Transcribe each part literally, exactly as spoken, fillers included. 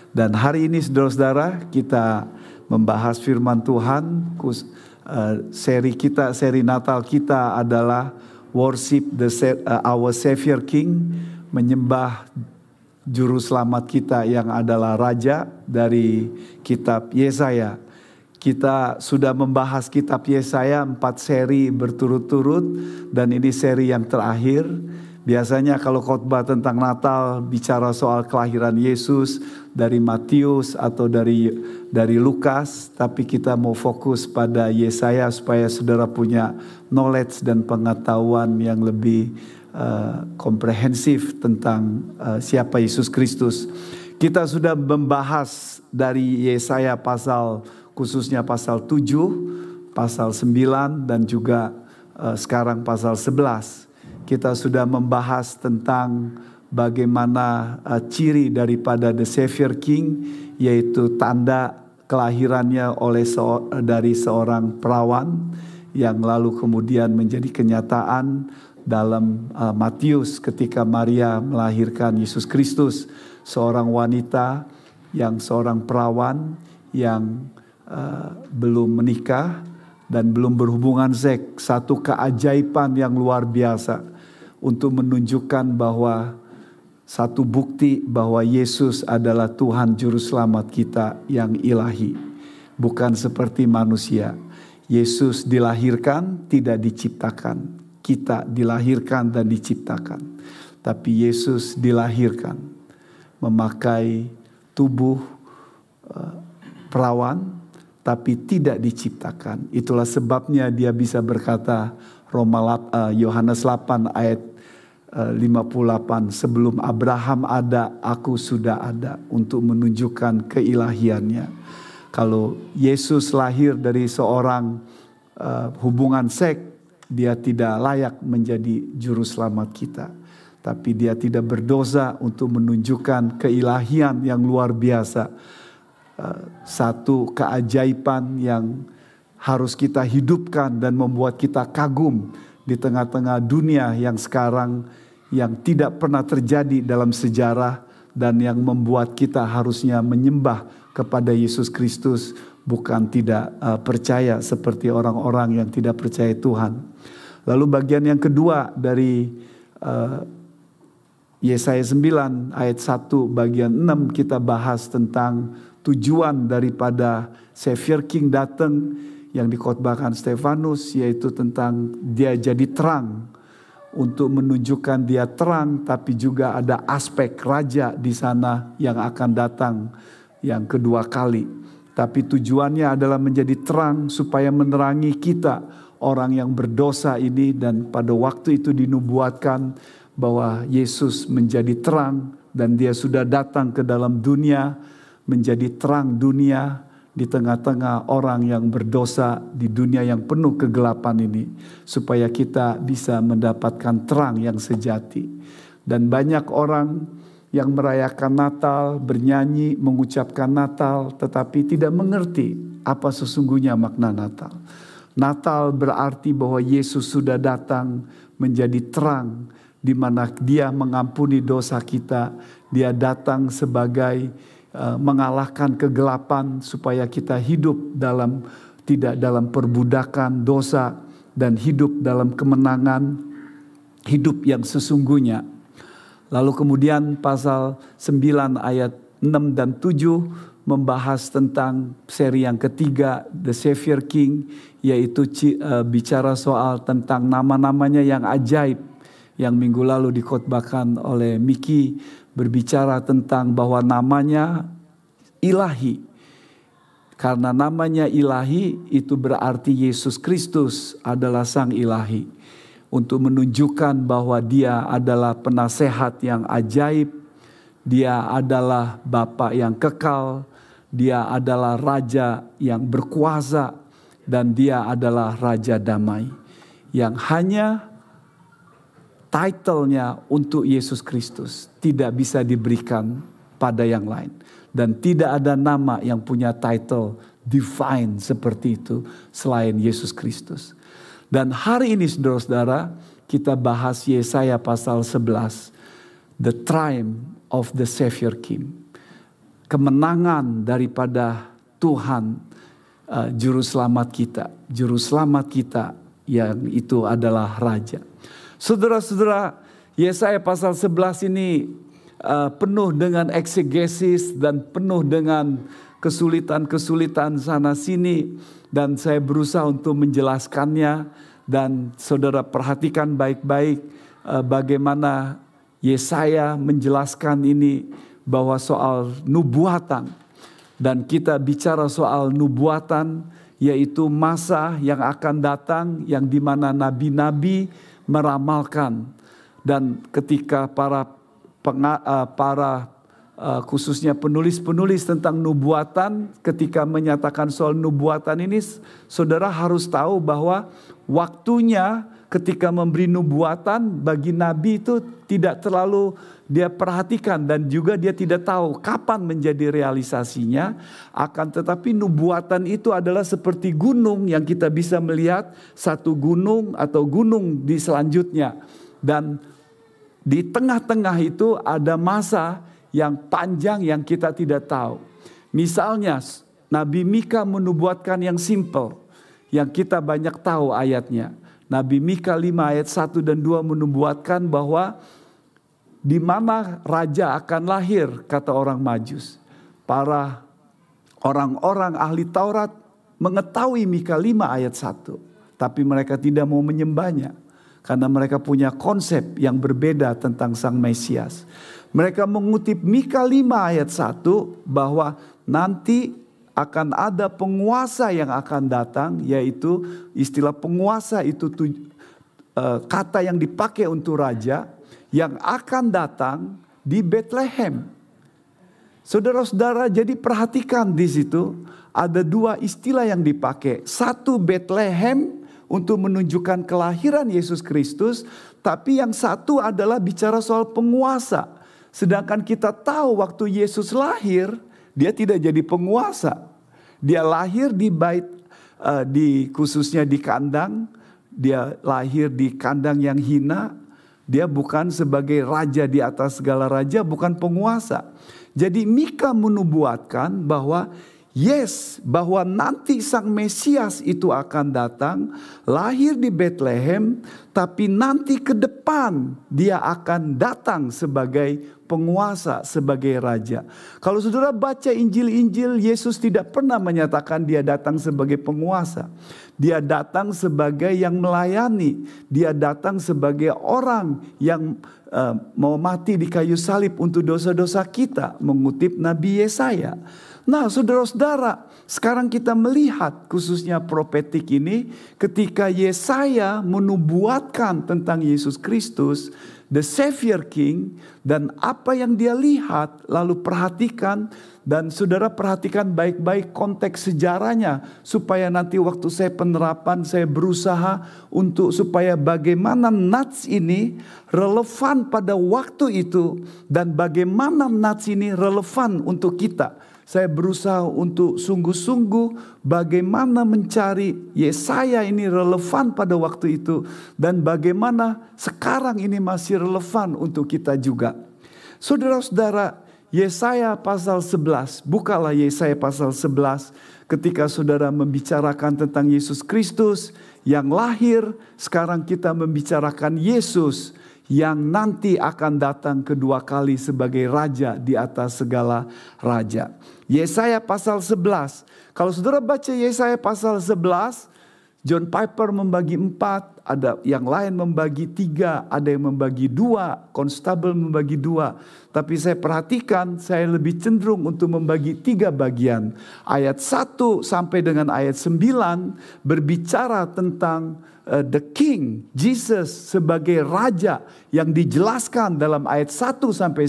Dan hari ini saudara-saudara kita membahas firman Tuhan. Kus, uh, seri kita, seri Natal kita adalah Worship the uh, Our Savior King, menyembah Juru Selamat kita yang adalah Raja, dari kitab Yesaya. Kita sudah membahas kitab Yesaya empat seri berturut-turut dan ini seri yang terakhir. Biasanya kalau khotbah tentang Natal bicara soal kelahiran Yesus dari Matius atau dari dari Lukas, tapi kita mau fokus pada Yesaya supaya saudara punya knowledge dan pengetahuan yang lebih uh, komprehensif tentang uh, siapa Yesus Kristus. Kita sudah membahas dari Yesaya pasal khususnya pasal tujuh, pasal sembilan dan juga uh, sekarang pasal sebelas. Kita sudah membahas tentang bagaimana uh, ciri daripada the Savior King, yaitu tanda kelahirannya oleh se- dari seorang perawan yang lalu kemudian menjadi kenyataan dalam uh, Matius ketika Maria melahirkan Yesus Kristus, seorang wanita yang seorang perawan yang Uh, belum menikah dan belum berhubungan seks. Satu keajaiban yang luar biasa untuk menunjukkan bahwa satu bukti bahwa Yesus adalah Tuhan Juru Selamat kita yang ilahi, bukan seperti manusia. Yesus dilahirkan, tidak diciptakan. Kita dilahirkan dan diciptakan, tapi Yesus dilahirkan memakai tubuh uh, perawan, tapi tidak diciptakan. Itulah sebabnya dia bisa berkata, Roma Yohanes delapan ayat lima puluh delapan, sebelum Abraham ada, aku sudah ada, untuk menunjukkan keilahiannya. Kalau Yesus lahir dari seorang uh, hubungan seks, dia tidak layak menjadi juru selamat kita. Tapi dia tidak berdosa untuk menunjukkan keilahian yang luar biasa. Satu keajaiban yang harus kita hidupkan dan membuat kita kagum di tengah-tengah dunia yang sekarang yang tidak pernah terjadi dalam sejarah, dan yang membuat kita harusnya menyembah kepada Yesus Kristus, bukan tidak uh, percaya seperti orang-orang yang tidak percaya Tuhan. Lalu bagian yang kedua dari uh, Yesaya sembilan ayat satu bagian enam kita bahas tentang tujuan daripada Savior King datang yang dikhotbahkan Stefanus, yaitu tentang dia jadi terang, untuk menunjukkan dia terang, tapi juga ada aspek raja di sana yang akan datang yang kedua kali. Tapi tujuannya adalah menjadi terang supaya menerangi kita orang yang berdosa ini, dan pada waktu itu dinubuatkan bahwa Yesus menjadi terang dan dia sudah datang ke dalam dunia menjadi terang dunia di tengah-tengah orang yang berdosa di dunia yang penuh kegelapan ini, supaya kita bisa mendapatkan terang yang sejati. Dan banyak orang yang merayakan Natal, bernyanyi, mengucapkan Natal, tetapi tidak mengerti apa sesungguhnya makna Natal. Natal berarti bahwa Yesus sudah datang menjadi terang, di mana dia mengampuni dosa kita. Dia datang sebagai mengalahkan kegelapan supaya kita hidup dalam tidak dalam perbudakan dosa dan hidup dalam kemenangan, hidup yang sesungguhnya. Lalu kemudian pasal sembilan ayat enam dan tujuh membahas tentang seri yang ketiga, The Savior King, yaitu uh, bicara soal tentang nama-namanya yang ajaib, yang minggu lalu dikhotbahkan oleh Miki, berbicara tentang bahwa namanya ilahi. Karena namanya ilahi itu berarti Yesus Kristus adalah Sang Ilahi. Untuk menunjukkan bahwa dia adalah penasehat yang ajaib, dia adalah Bapa yang kekal, dia adalah Raja yang berkuasa, dan dia adalah Raja Damai. Yang hanya title-nya untuk Yesus Kristus, tidak bisa diberikan pada yang lain. Dan tidak ada nama yang punya title divine seperti itu selain Yesus Kristus. Dan hari ini saudara-saudara, kita bahas Yesaya pasal sebelas, the triumph of the Savior King. kemenangan daripada Tuhan, uh, juru selamat kita. Juru selamat kita yang itu adalah Raja. Saudara-saudara, Yesaya pasal sebelas ini uh, penuh dengan eksegesis dan penuh dengan kesulitan-kesulitan sana sini. Dan saya berusaha untuk menjelaskannya. Dan saudara perhatikan baik-baik uh, bagaimana Yesaya menjelaskan ini bahwa soal nubuatan. Dan kita bicara soal nubuatan, yaitu masa yang akan datang yang dimana nabi-nabi meramalkan. Dan ketika para penga, uh, para uh, khususnya penulis-penulis tentang nubuatan, ketika menyatakan soal nubuatan ini, saudara harus tahu bahwa waktunya ketika memberi nubuatan bagi nabi itu tidak terlalu dia perhatikan, dan juga dia tidak tahu kapan menjadi realisasinya. Akan tetapi nubuatan itu adalah seperti gunung yang kita bisa melihat satu gunung atau gunung di selanjutnya. Dan di tengah-tengah itu ada masa yang panjang yang kita tidak tahu. Misalnya Nabi Mika menubuatkan yang simple, yang kita banyak tahu ayatnya. Nabi Mika lima ayat satu dan dua menubuatkan bahwa di mana raja akan lahir, kata orang Majus. Para orang-orang ahli Taurat mengetahui Mika lima ayat satu. Tapi mereka tidak mau menyembahnya. Karena mereka punya konsep yang berbeda tentang Sang Mesias. Mereka mengutip Mika lima ayat satu bahwa nanti akan ada penguasa yang akan datang. Yaitu istilah penguasa itu tuj- uh, kata yang dipakai untuk raja. Yang akan datang di Bethlehem. Saudara-saudara, jadi perhatikan di situ ada dua istilah yang dipakai. Satu Bethlehem untuk menunjukkan kelahiran Yesus Kristus, tapi yang satu adalah bicara soal penguasa. Sedangkan kita tahu waktu Yesus lahir, dia tidak jadi penguasa. Dia lahir di bait, uh, di khususnya di kandang. Dia lahir di kandang yang hina. Dia bukan sebagai raja di atas segala raja, bukan penguasa. Jadi Mika menubuatkan bahwa yes, bahwa nanti Sang Mesias itu akan datang, lahir di Bethlehem, tapi nanti ke depan dia akan datang sebagai penguasa, sebagai raja. Kalau saudara baca Injil-Injil, Yesus tidak pernah menyatakan dia datang sebagai penguasa. Dia datang sebagai yang melayani. Dia datang sebagai orang yang uh, mau mati di kayu salib untuk dosa-dosa kita. Mengutip Nabi Yesaya. Nah saudara-saudara, sekarang kita melihat khususnya profetik ini. Ketika Yesaya menubuatkan tentang Yesus Kristus, the Savior King, dan apa yang dia lihat, lalu perhatikan. Dan saudara perhatikan baik-baik konteks sejarahnya. Supaya nanti waktu saya penerapan, saya berusaha untuk supaya bagaimana nats ini relevan pada waktu itu. Dan bagaimana nats ini relevan untuk kita. Saya berusaha untuk sungguh-sungguh bagaimana mencari Yesaya ini relevan pada waktu itu. Dan bagaimana sekarang ini masih relevan untuk kita juga. Saudara-saudara, Yesaya pasal sebelas, bukalah Yesaya pasal sebelas ketika saudara membicarakan tentang Yesus Kristus yang lahir. Sekarang kita membicarakan Yesus yang nanti akan datang kedua kali sebagai raja di atas segala raja. Yesaya pasal sebelas, kalau saudara baca Yesaya pasal sebelas, John Piper membagi empat, ada yang lain membagi tiga, ada yang membagi dua, Constable membagi dua. Tapi saya perhatikan, saya lebih cenderung untuk membagi tiga bagian. Ayat satu sampai dengan ayat sembilan berbicara tentang uh, the King, Jesus sebagai Raja yang dijelaskan dalam ayat satu sampai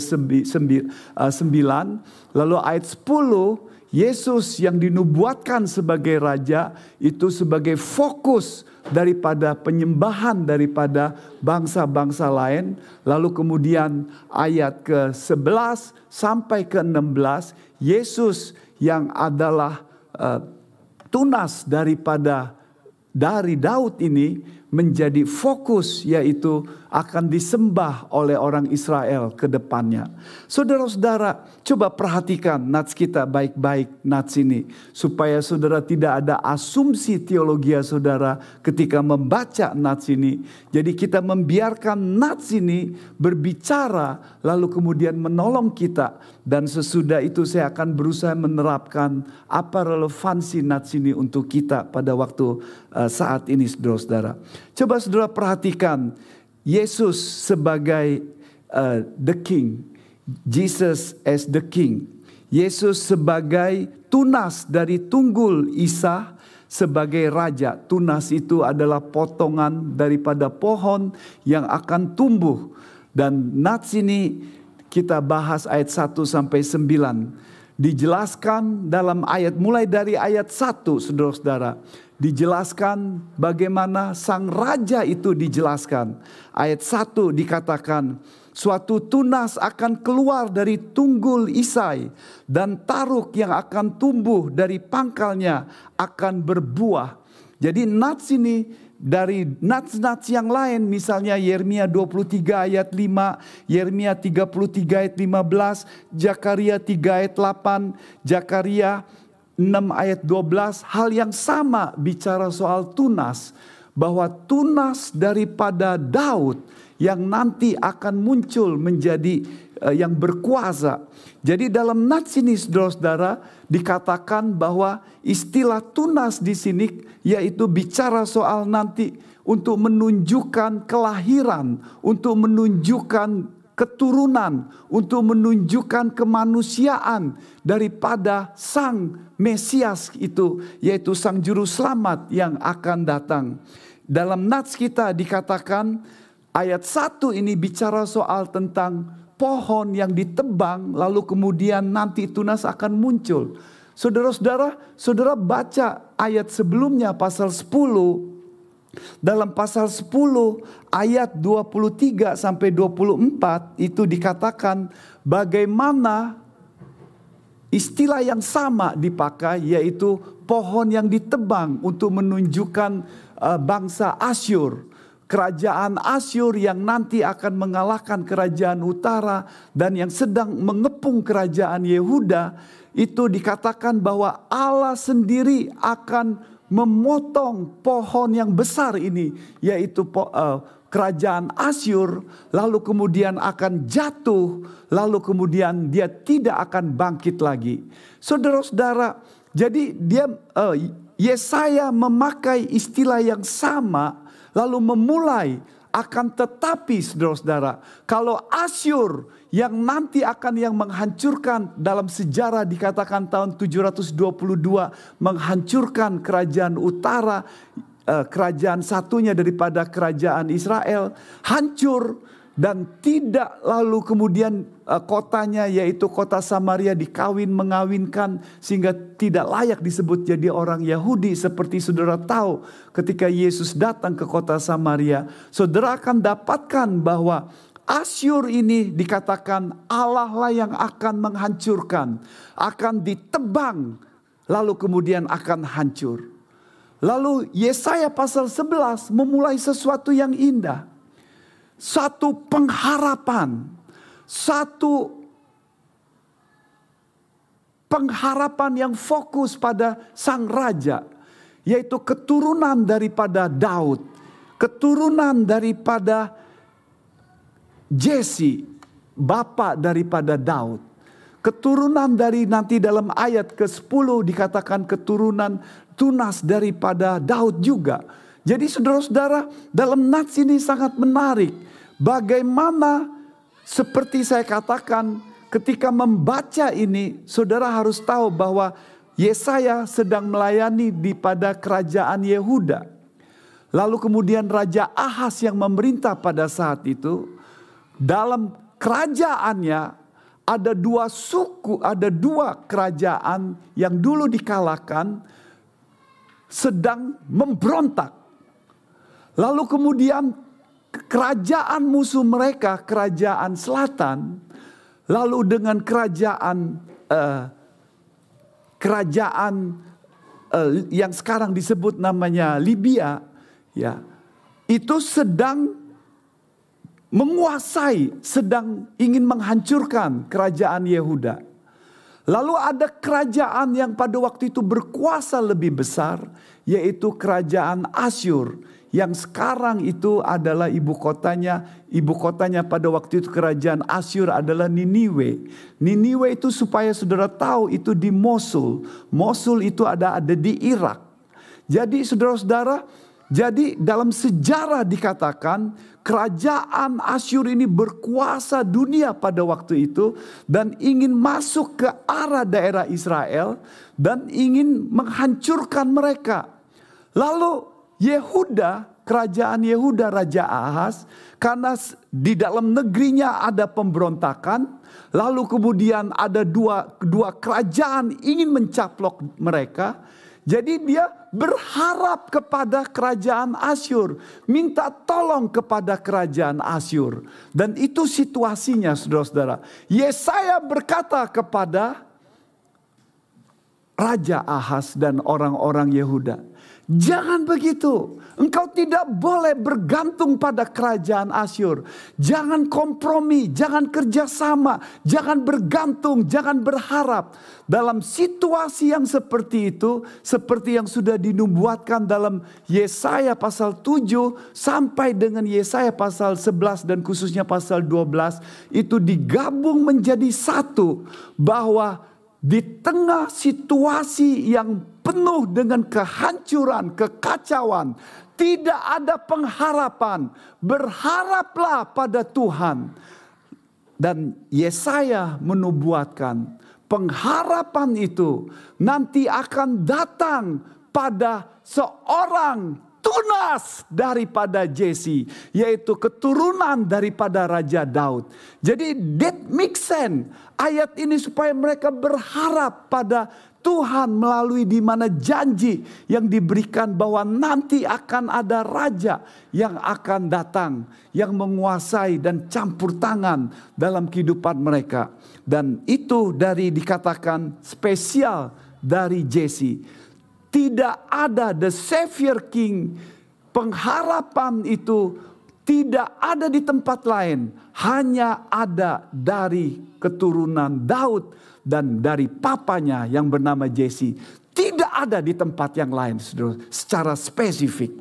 sembilan. Lalu ayat sepuluh, Yesus yang dinubuatkan sebagai raja itu sebagai fokus daripada penyembahan daripada bangsa-bangsa lain. Lalu kemudian ayat ke sebelas sampai ke enam belas, Yesus yang adalah uh, tunas daripada dari Daud ini menjadi fokus, yaitu akan disembah oleh orang Israel ke depannya. Saudara-saudara, coba perhatikan nats kita baik-baik, nats ini, supaya saudara tidak ada asumsi teologi saudara ketika membaca nats ini. Jadi kita membiarkan nats ini berbicara lalu kemudian menolong kita, dan sesudah itu saya akan berusaha menerapkan apa relevansi nats ini untuk kita pada waktu uh, saat ini, saudara-saudara. Coba saudara perhatikan Yesus sebagai uh, the King, Jesus as the King. Yesus sebagai tunas dari tunggul Isa sebagai raja. Tunas itu adalah potongan daripada pohon yang akan tumbuh. Dan nats ini kita bahas ayat satu sampai sembilan. Dijelaskan dalam ayat, mulai dari ayat satu, saudara-saudara. Dijelaskan bagaimana sang raja itu dijelaskan. Ayat satu dikatakan, suatu tunas akan keluar dari tunggul Isai, dan taruk yang akan tumbuh dari pangkalnya akan berbuah. Jadi nats ini dari nats-nats yang lain, misalnya Yeremia dua puluh tiga ayat lima, Yeremia tiga puluh tiga ayat lima belas, Zakaria tiga ayat delapan, Zakaria enam ayat dua belas, hal yang sama bicara soal tunas, bahwa tunas daripada Daud yang nanti akan muncul menjadi uh, yang berkuasa. Jadi dalam nats ini, saudara-saudara, dikatakan bahwa istilah tunas di sini yaitu bicara soal nanti untuk menunjukkan kelahiran, untuk menunjukkan keturunan, untuk menunjukkan kemanusiaan daripada sang Mesias itu, yaitu sang juru selamat yang akan datang. Dalam nats kita dikatakan ayat satu ini bicara soal tentang pohon yang ditebang lalu kemudian nanti tunas akan muncul. Saudara-saudara, saudara baca ayat sebelumnya pasal sepuluh. Dalam pasal sepuluh ayat dua puluh tiga sampai dua puluh empat itu dikatakan bagaimana istilah yang sama dipakai, yaitu pohon yang ditebang untuk menunjukkan uh, bangsa Asyur. Kerajaan Asyur yang nanti akan mengalahkan kerajaan utara dan yang sedang mengepung kerajaan Yehuda. Itu dikatakan bahwa Allah sendiri akan memotong pohon yang besar ini, yaitu uh, kerajaan Asyur, lalu kemudian akan jatuh, lalu kemudian dia tidak akan bangkit lagi. Saudara-saudara, jadi dia uh, Yesaya memakai istilah yang sama, lalu memulai akan tetapi, saudara-saudara, kalau Asyur yang nanti akan yang menghancurkan, dalam sejarah dikatakan tahun tujuh ratus dua puluh dua menghancurkan kerajaan utara, eh, kerajaan satunya daripada kerajaan Israel, hancur dan tidak lalu kemudian eh, kotanya yaitu kota Samaria dikawin mengawinkan sehingga tidak layak disebut jadi orang Yahudi. Seperti saudara tahu ketika Yesus datang ke kota Samaria, saudara akan dapatkan bahwa Asyur ini dikatakan Allah lah yang akan menghancurkan, akan ditebang, lalu kemudian akan hancur. Lalu Yesaya pasal sebelas memulai sesuatu yang indah. Satu pengharapan, satu pengharapan yang fokus pada sang raja, yaitu keturunan daripada Daud, keturunan daripada Jesse, bapak daripada Daud. Keturunan dari nanti dalam ayat ke sepuluh dikatakan keturunan tunas daripada Daud juga. Jadi saudara-saudara, dalam nats ini sangat menarik. Bagaimana seperti saya katakan ketika membaca ini, saudara harus tahu bahwa Yesaya sedang melayani di pada kerajaan Yehuda. Lalu kemudian Raja Ahaz yang memerintah pada saat itu, dalam kerajaannya ada dua suku, ada dua kerajaan yang dulu dikalahkan sedang memberontak. Lalu kemudian kerajaan musuh mereka, kerajaan selatan, lalu dengan kerajaan uh, kerajaan uh, yang sekarang disebut namanya Libya, ya, itu sedang menguasai, sedang ingin menghancurkan kerajaan Yehuda. Lalu ada kerajaan yang pada waktu itu berkuasa lebih besar, yaitu kerajaan Asyur, yang sekarang itu adalah ibu kotanya. Ibu kotanya pada waktu itu kerajaan Asyur adalah Niniwe. Niniwe itu, supaya saudara tahu, itu di Mosul. Mosul itu ada ada di Irak. Jadi saudara-saudara, jadi dalam sejarah dikatakan kerajaan Asyur ini berkuasa dunia pada waktu itu dan ingin masuk ke arah daerah Israel dan ingin menghancurkan mereka. Lalu Yehuda, kerajaan Yehuda, Raja Ahaz, karena di dalam negerinya ada pemberontakan, lalu kemudian ada dua, dua kerajaan ingin mencaplok mereka. Jadi dia berharap kepada kerajaan Asyur, minta tolong kepada kerajaan Asyur. Dan itu situasinya, saudara-saudara. Yesaya berkata kepada Raja Ahaz dan orang-orang Yehuda, jangan begitu. Engkau tidak boleh bergantung pada kerajaan Asyur. Jangan kompromi, jangan kerjasama, jangan bergantung, jangan berharap. Dalam situasi yang seperti itu, seperti yang sudah dinubuatkan dalam Yesaya pasal tujuh sampai dengan Yesaya pasal sebelas dan khususnya pasal dua belas, itu digabung menjadi satu, bahwa di tengah situasi yang penuh dengan kehancuran, kekacauan, tidak ada pengharapan. Berharaplah pada Tuhan. Dan Yesaya menubuatkan pengharapan itu nanti akan datang pada seorang tunas daripada Jesse, yaitu keturunan daripada Raja Daud. Jadi that makes sense. Ayat ini supaya mereka berharap pada Tuhan melalui di mana janji yang diberikan bahwa nanti akan ada raja yang akan datang, yang menguasai dan campur tangan dalam kehidupan mereka. Dan itu dari dikatakan spesial dari Jesse. Tidak ada the Savior King, pengharapan itu tidak ada di tempat lain. Hanya ada dari keturunan Daud dan dari papanya yang bernama Jesse. Tidak ada di tempat yang lain, saudara, secara spesifik.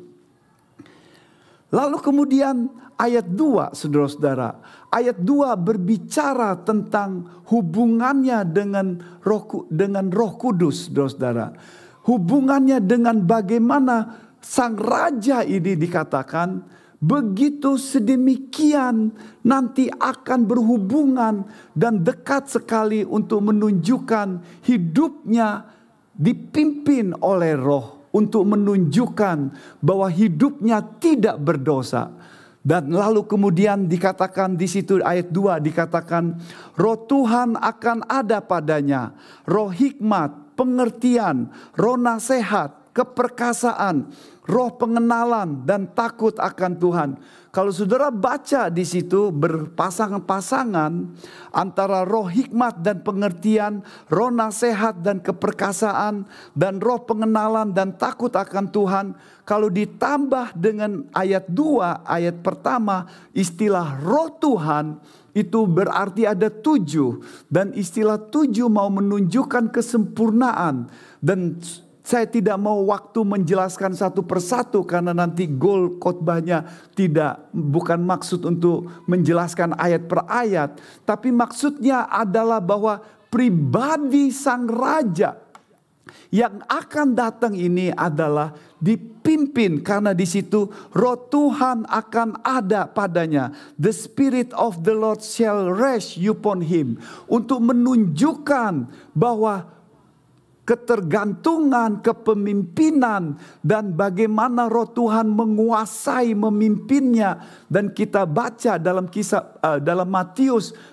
Lalu kemudian ayat dua, saudara-saudara. Ayat dua berbicara tentang hubungannya dengan roh, dengan roh kudus, saudara-saudara. Hubungannya dengan bagaimana sang raja ini dikatakan begitu sedemikian nanti akan berhubungan dan dekat sekali untuk menunjukkan hidupnya dipimpin oleh roh, untuk menunjukkan bahwa hidupnya tidak berdosa. Dan lalu kemudian dikatakan di situ ayat dua dikatakan roh Tuhan akan ada padanya, roh hikmat, pengertian, roh nasihat, keperkasaan, roh pengenalan dan takut akan Tuhan. Kalau saudara baca di situ berpasangan-pasangan antara roh hikmat dan pengertian, roh nasihat dan keperkasaan, dan roh pengenalan dan takut akan Tuhan. Kalau ditambah dengan ayat dua, ayat pertama, istilah roh Tuhan, itu berarti ada tujuh. Dan istilah tujuh mau menunjukkan kesempurnaan. Dan saya tidak mau waktu menjelaskan satu persatu karena nanti goal khotbahnya tidak, bukan maksud untuk menjelaskan ayat per ayat. Tapi maksudnya adalah bahwa pribadi sang raja yang akan datang ini adalah dipimpin karena di situ roh Tuhan akan ada padanya. The Spirit of the Lord shall rest upon him. Untuk menunjukkan bahwa ketergantungan, kepemimpinan, dan bagaimana roh Tuhan menguasai, memimpinnya. Dan kita baca dalam kisah uh, dalam Matius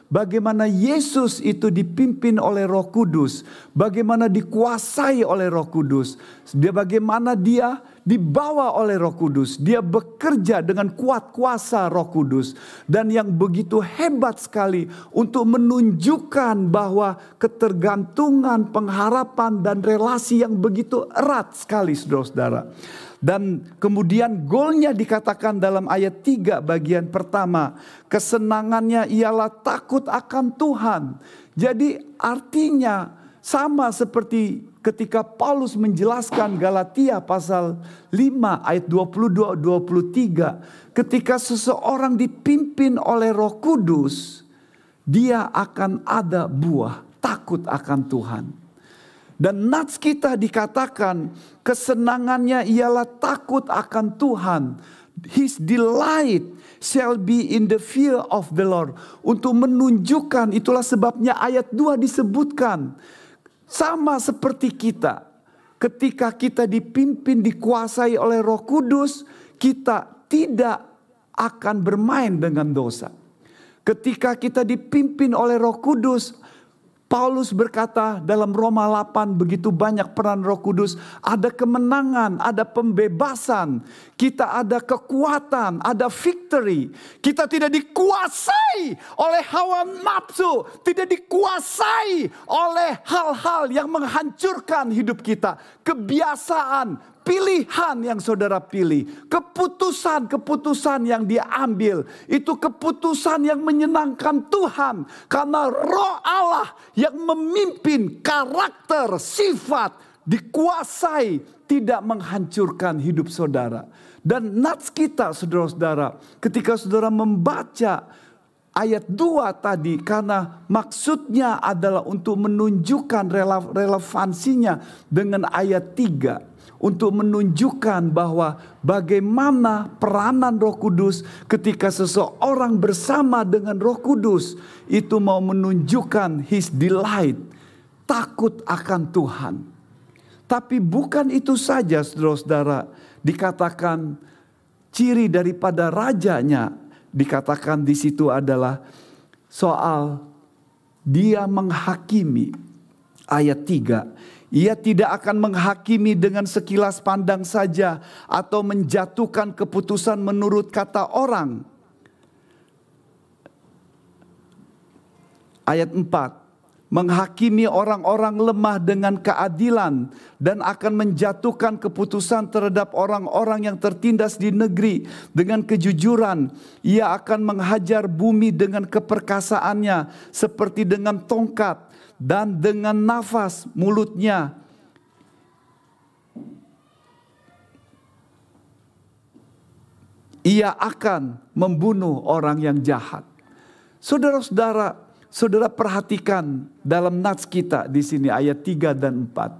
bagaimana Yesus itu dipimpin oleh Roh Kudus, bagaimana dikuasai oleh Roh Kudus, dia bagaimana dia dibawa oleh Roh Kudus, dia bekerja dengan kuat kuasa Roh Kudus, dan yang begitu hebat sekali untuk menunjukkan bahwa ketergantungan, pengharapan dan relasi yang begitu erat sekali, saudara-saudara. Dan kemudian golnya dikatakan dalam ayat tiga bagian pertama, kesenangannya ialah takut akan Tuhan. Jadi artinya sama seperti ketika Paulus menjelaskan Galatia pasal lima ayat dua puluh dua dua puluh tiga, ketika seseorang dipimpin oleh Roh Kudus, dia akan ada buah takut akan Tuhan. Dan nats kita dikatakan kesenangannya ialah takut akan Tuhan. His delight shall be in the fear of the Lord. Untuk menunjukkan, itulah sebabnya ayat dua disebutkan. Sama seperti kita. Ketika kita dipimpin, dikuasai oleh Roh Kudus, kita tidak akan bermain dengan dosa. Ketika kita dipimpin oleh Roh Kudus, Paulus berkata dalam Roma delapan, begitu banyak peran Roh Kudus. Ada kemenangan, ada pembebasan. Kita ada kekuatan, ada victory. Kita tidak dikuasai oleh hawa nafsu. Tidak dikuasai oleh hal-hal yang menghancurkan hidup kita. Kebiasaan, pilihan yang saudara pilih. Keputusan-keputusan yang dia ambil. Itu keputusan yang menyenangkan Tuhan. Karena Roh Allah yang memimpin karakter, sifat, dikuasai, tidak menghancurkan hidup saudara. Dan nats kita, saudara-saudara, ketika saudara membaca ayat dua tadi, karena maksudnya adalah untuk menunjukkan relevansinya dengan ayat tiga. Untuk menunjukkan bahwa bagaimana peranan Roh Kudus ketika seseorang bersama dengan Roh Kudus itu mau menunjukkan his delight, takut akan Tuhan. Tapi bukan itu saja, saudara-saudara, dikatakan ciri daripada rajanya, dikatakan di situ adalah soal dia menghakimi. Ayat tiga. Ia tidak akan menghakimi dengan sekilas pandang saja atau menjatuhkan keputusan menurut kata orang. Ayat empat. Menghakimi orang-orang lemah dengan keadilan dan akan menjatuhkan keputusan terhadap orang-orang yang tertindas di negeri dengan kejujuran. Ia akan menghajar bumi dengan keperkasaannya seperti dengan tongkat. Dan dengan nafas mulutnya ia akan membunuh orang yang jahat. Saudara-saudara, saudara perhatikan dalam nats kita di sini ayat tiga dan empat.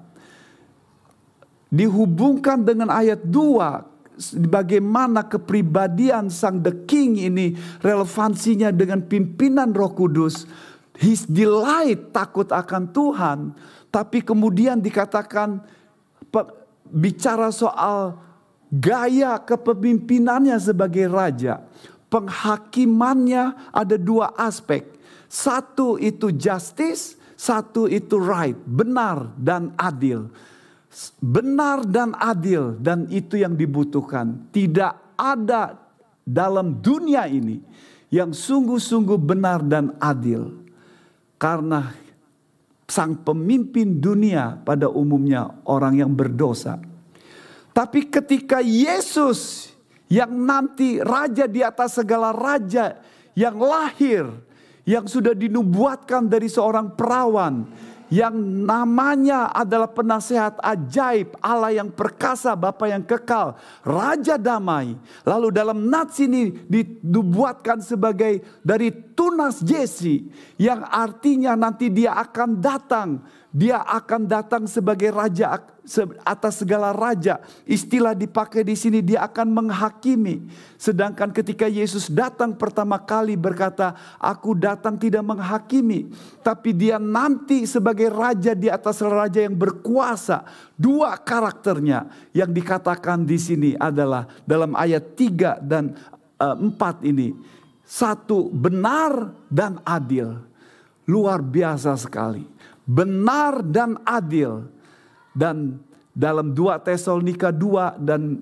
Dihubungkan dengan ayat dua, bagaimana kepribadian sang the king ini relevansinya dengan pimpinan Roh Kudus. His delight, takut akan Tuhan. Tapi kemudian dikatakan bicara soal gaya kepemimpinannya sebagai raja. Penghakimannya ada dua aspek. Satu itu justice, satu itu right. Benar dan adil. Benar dan adil, dan itu yang dibutuhkan. Tidak ada dalam dunia ini yang sungguh-sungguh benar dan adil. Karena sang pemimpin dunia pada umumnya orang yang berdosa. Tapi ketika Yesus yang nanti raja di atas segala raja yang lahir, yang sudah dinubuatkan dari seorang perawan, yang namanya adalah penasehat ajaib, Allah yang perkasa, Bapa yang kekal, Raja damai. Lalu dalam nats ini dibuatkan sebagai dari tunas Jesse, yang artinya nanti dia akan datang. Dia akan datang sebagai raja atas segala raja. Istilah dipakai di sini, dia akan menghakimi. Sedangkan ketika Yesus datang pertama kali berkata, aku datang tidak menghakimi, tapi dia nanti sebagai raja di atas raja yang berkuasa. Dua karakternya yang dikatakan di sini adalah dalam ayat tiga dan empat ini. Satu, benar dan adil. Luar biasa sekali. Benar dan adil. Dan dalam dua Tesalonika dua dan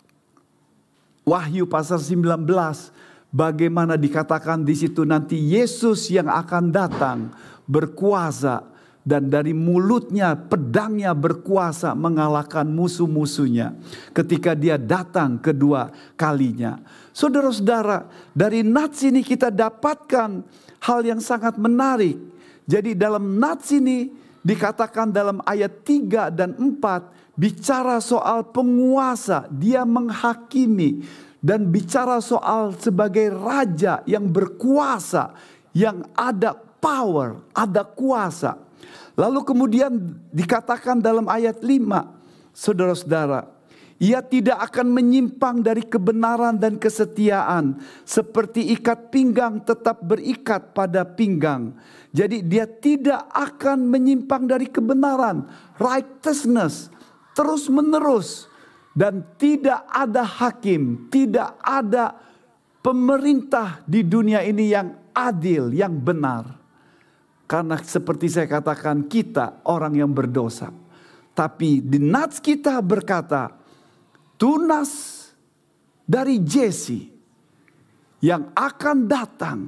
Wahyu pasal sembilan belas, bagaimana dikatakan di situ nanti Yesus yang akan datang berkuasa dan dari mulutnya pedangnya berkuasa mengalahkan musuh-musuhnya ketika dia datang kedua kalinya. Saudara-saudara, dari nats ini kita dapatkan hal yang sangat menarik. Jadi dalam nats ini dikatakan dalam ayat tiga dan empat bicara soal penguasa, dia menghakimi dan bicara soal sebagai raja yang berkuasa, yang ada power, ada kuasa. Lalu kemudian dikatakan dalam ayat lima, saudara-saudara, ia tidak akan menyimpang dari kebenaran dan kesetiaan, seperti ikat pinggang tetap berikat pada pinggang. Jadi dia tidak akan menyimpang dari kebenaran, righteousness, terus menerus. Dan tidak ada hakim, tidak ada pemerintah di dunia ini yang adil, yang benar. Karena seperti saya katakan, kita orang yang berdosa. Tapi di nats kita berkata, tunas dari Jesse yang akan datang,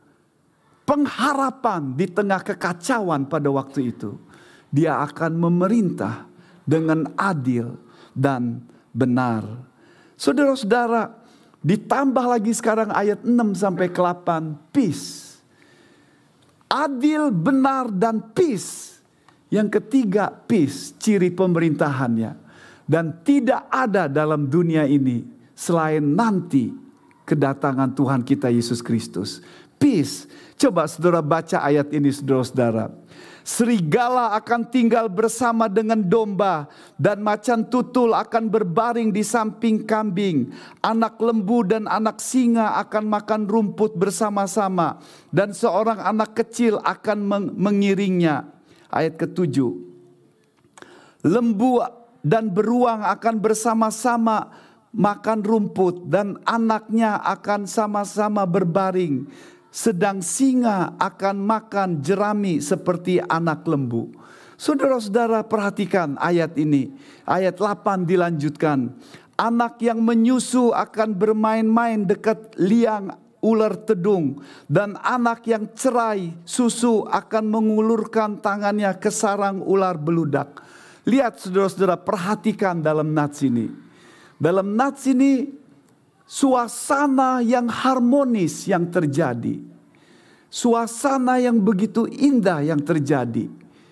pengharapan di tengah kekacauan pada waktu itu. Dia akan memerintah dengan adil dan benar. Saudara-saudara, ditambah lagi sekarang ayat enam sampai ke delapan, peace. Adil, benar, dan peace. Yang ketiga, peace, ciri pemerintahannya. Dan tidak ada dalam dunia ini selain nanti kedatangan Tuhan kita Yesus Kristus. Peace. Coba saudara baca ayat ini, saudara-saudara. Serigala akan tinggal bersama dengan domba, dan macan tutul akan berbaring di samping kambing. Anak lembu dan anak singa akan makan rumput bersama-sama, dan seorang anak kecil akan mengiringnya. Ayat ketujuh. Lembu dan beruang akan bersama-sama makan rumput, dan anaknya akan sama-sama berbaring. Sedang singa akan makan jerami seperti anak lembu. Saudara-saudara, perhatikan ayat ini. Ayat delapan dilanjutkan. Anak yang menyusu akan bermain-main dekat liang ular tedung. Dan anak yang cerai susu akan mengulurkan tangannya ke sarang ular beludak. Lihat saudara-saudara, perhatikan dalam nats ini. Dalam nats ini suasana yang harmonis yang terjadi. Suasana yang begitu indah yang terjadi.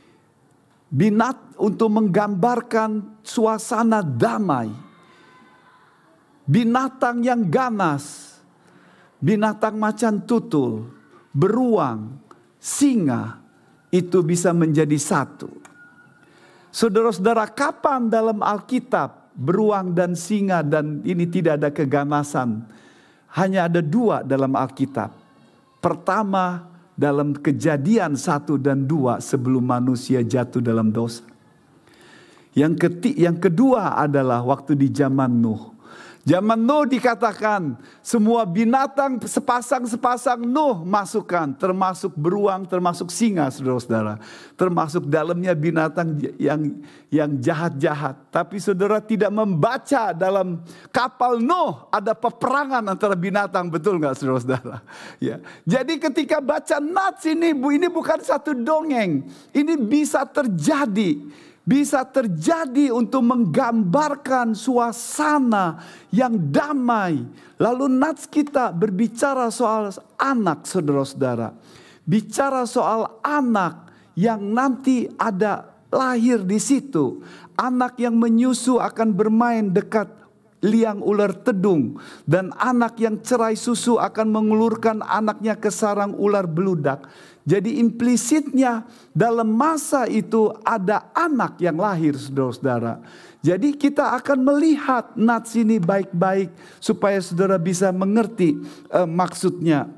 Binat untuk menggambarkan suasana damai. Binatang yang ganas. Binatang macan tutul, beruang, singa. Itu bisa menjadi satu. Saudara-saudara, kapan dalam Alkitab beruang dan singa dan ini tidak ada keganasan? Hanya ada dua dalam Alkitab. Pertama dalam Kejadian satu dan dua sebelum manusia jatuh dalam dosa. Yang ketiga, yang kedua adalah waktu di zaman Nuh. Zaman Nuh dikatakan semua binatang sepasang-sepasang Nuh masukkan, termasuk beruang, termasuk singa, saudara-saudara, termasuk dalamnya binatang yang yang jahat-jahat. Tapi saudara tidak membaca dalam kapal Nuh ada peperangan antara binatang, betul nggak, saudara-saudara? Ya. Jadi ketika baca nats ini, bu, ini bukan satu dongeng, ini bisa terjadi. Bisa terjadi untuk menggambarkan suasana yang damai. Lalu nats kita berbicara soal anak, saudara-saudara. Bicara soal anak yang nanti ada lahir di situ. Anak yang menyusu akan bermain dekat liang ular tedung. Dan anak yang cerai susu akan mengulurkan anaknya ke sarang ular beludak. Jadi implisitnya dalam masa itu ada anak yang lahir, saudara-saudara. Jadi kita akan melihat nats ini baik-baik supaya saudara bisa mengerti eh, maksudnya.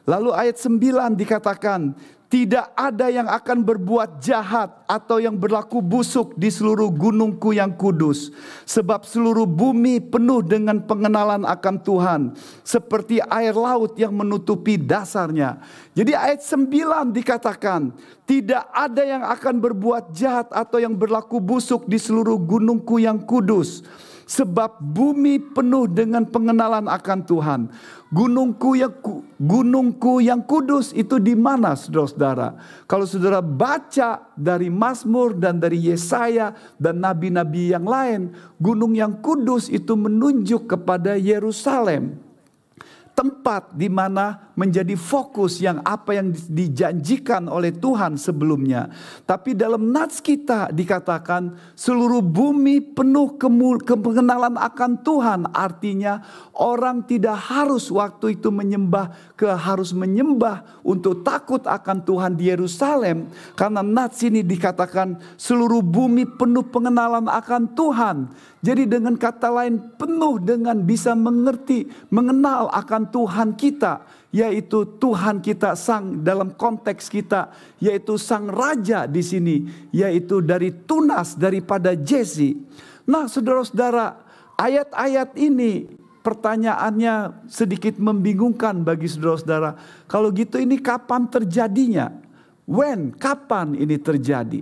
Lalu ayat sembilan dikatakan, tidak ada yang akan berbuat jahat atau yang berlaku busuk di seluruh gunungku yang kudus. Sebab seluruh bumi penuh dengan pengenalan akan Tuhan. Seperti air laut yang menutupi dasarnya. Jadi ayat sembilan dikatakan, tidak ada yang akan berbuat jahat atau yang berlaku busuk di seluruh gunungku yang kudus. Sebab bumi penuh dengan pengenalan akan Tuhan. Gunungku yang gunungku yang kudus itu di mana, saudara-saudara? Kalau saudara baca dari Mazmur dan dari Yesaya dan nabi-nabi yang lain, gunung yang kudus itu menunjuk kepada Yerusalem. Tempat di mana menjadi fokus yang apa yang dijanjikan oleh Tuhan sebelumnya. Tapi dalam nats kita dikatakan seluruh bumi penuh kepengenalan akan Tuhan. Artinya orang tidak harus waktu itu menyembah ke harus menyembah untuk takut akan Tuhan di Yerusalem. Karena nats ini dikatakan seluruh bumi penuh pengenalan akan Tuhan. Jadi dengan kata lain penuh dengan bisa mengerti, mengenal akan Tuhan kita. Yaitu Tuhan kita sang dalam konteks kita. Yaitu sang raja di sini. Yaitu dari tunas daripada Jesse. Nah saudara-saudara, ayat-ayat ini pertanyaannya sedikit membingungkan bagi saudara-saudara. Kalau gitu ini kapan terjadinya? When? Kapan ini terjadi?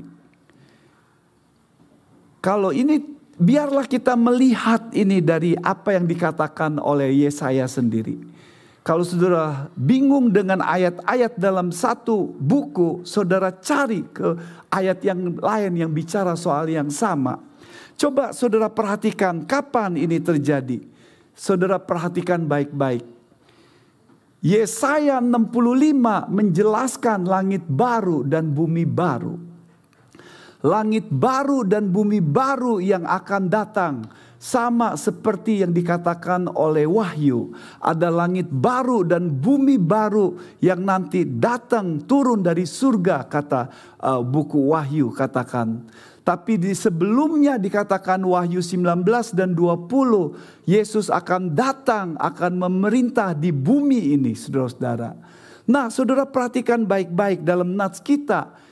Kalau ini biarlah kita melihat ini dari apa yang dikatakan oleh Yesaya sendiri. Kalau saudara bingung dengan ayat-ayat dalam satu buku, saudara cari ke ayat yang lain yang bicara soal yang sama. Coba saudara perhatikan kapan ini terjadi. Saudara perhatikan baik-baik. Yesaya enam puluh lima menjelaskan langit baru dan bumi baru. Langit baru dan bumi baru yang akan datang. Sama seperti yang dikatakan oleh Wahyu. Ada langit baru dan bumi baru yang nanti datang turun dari surga. Kata uh, buku Wahyu katakan. Tapi di sebelumnya dikatakan Wahyu sembilan belas dan dua puluh. Yesus akan datang, akan memerintah di bumi ini, saudara-saudara. Nah saudara perhatikan baik-baik dalam nats kita.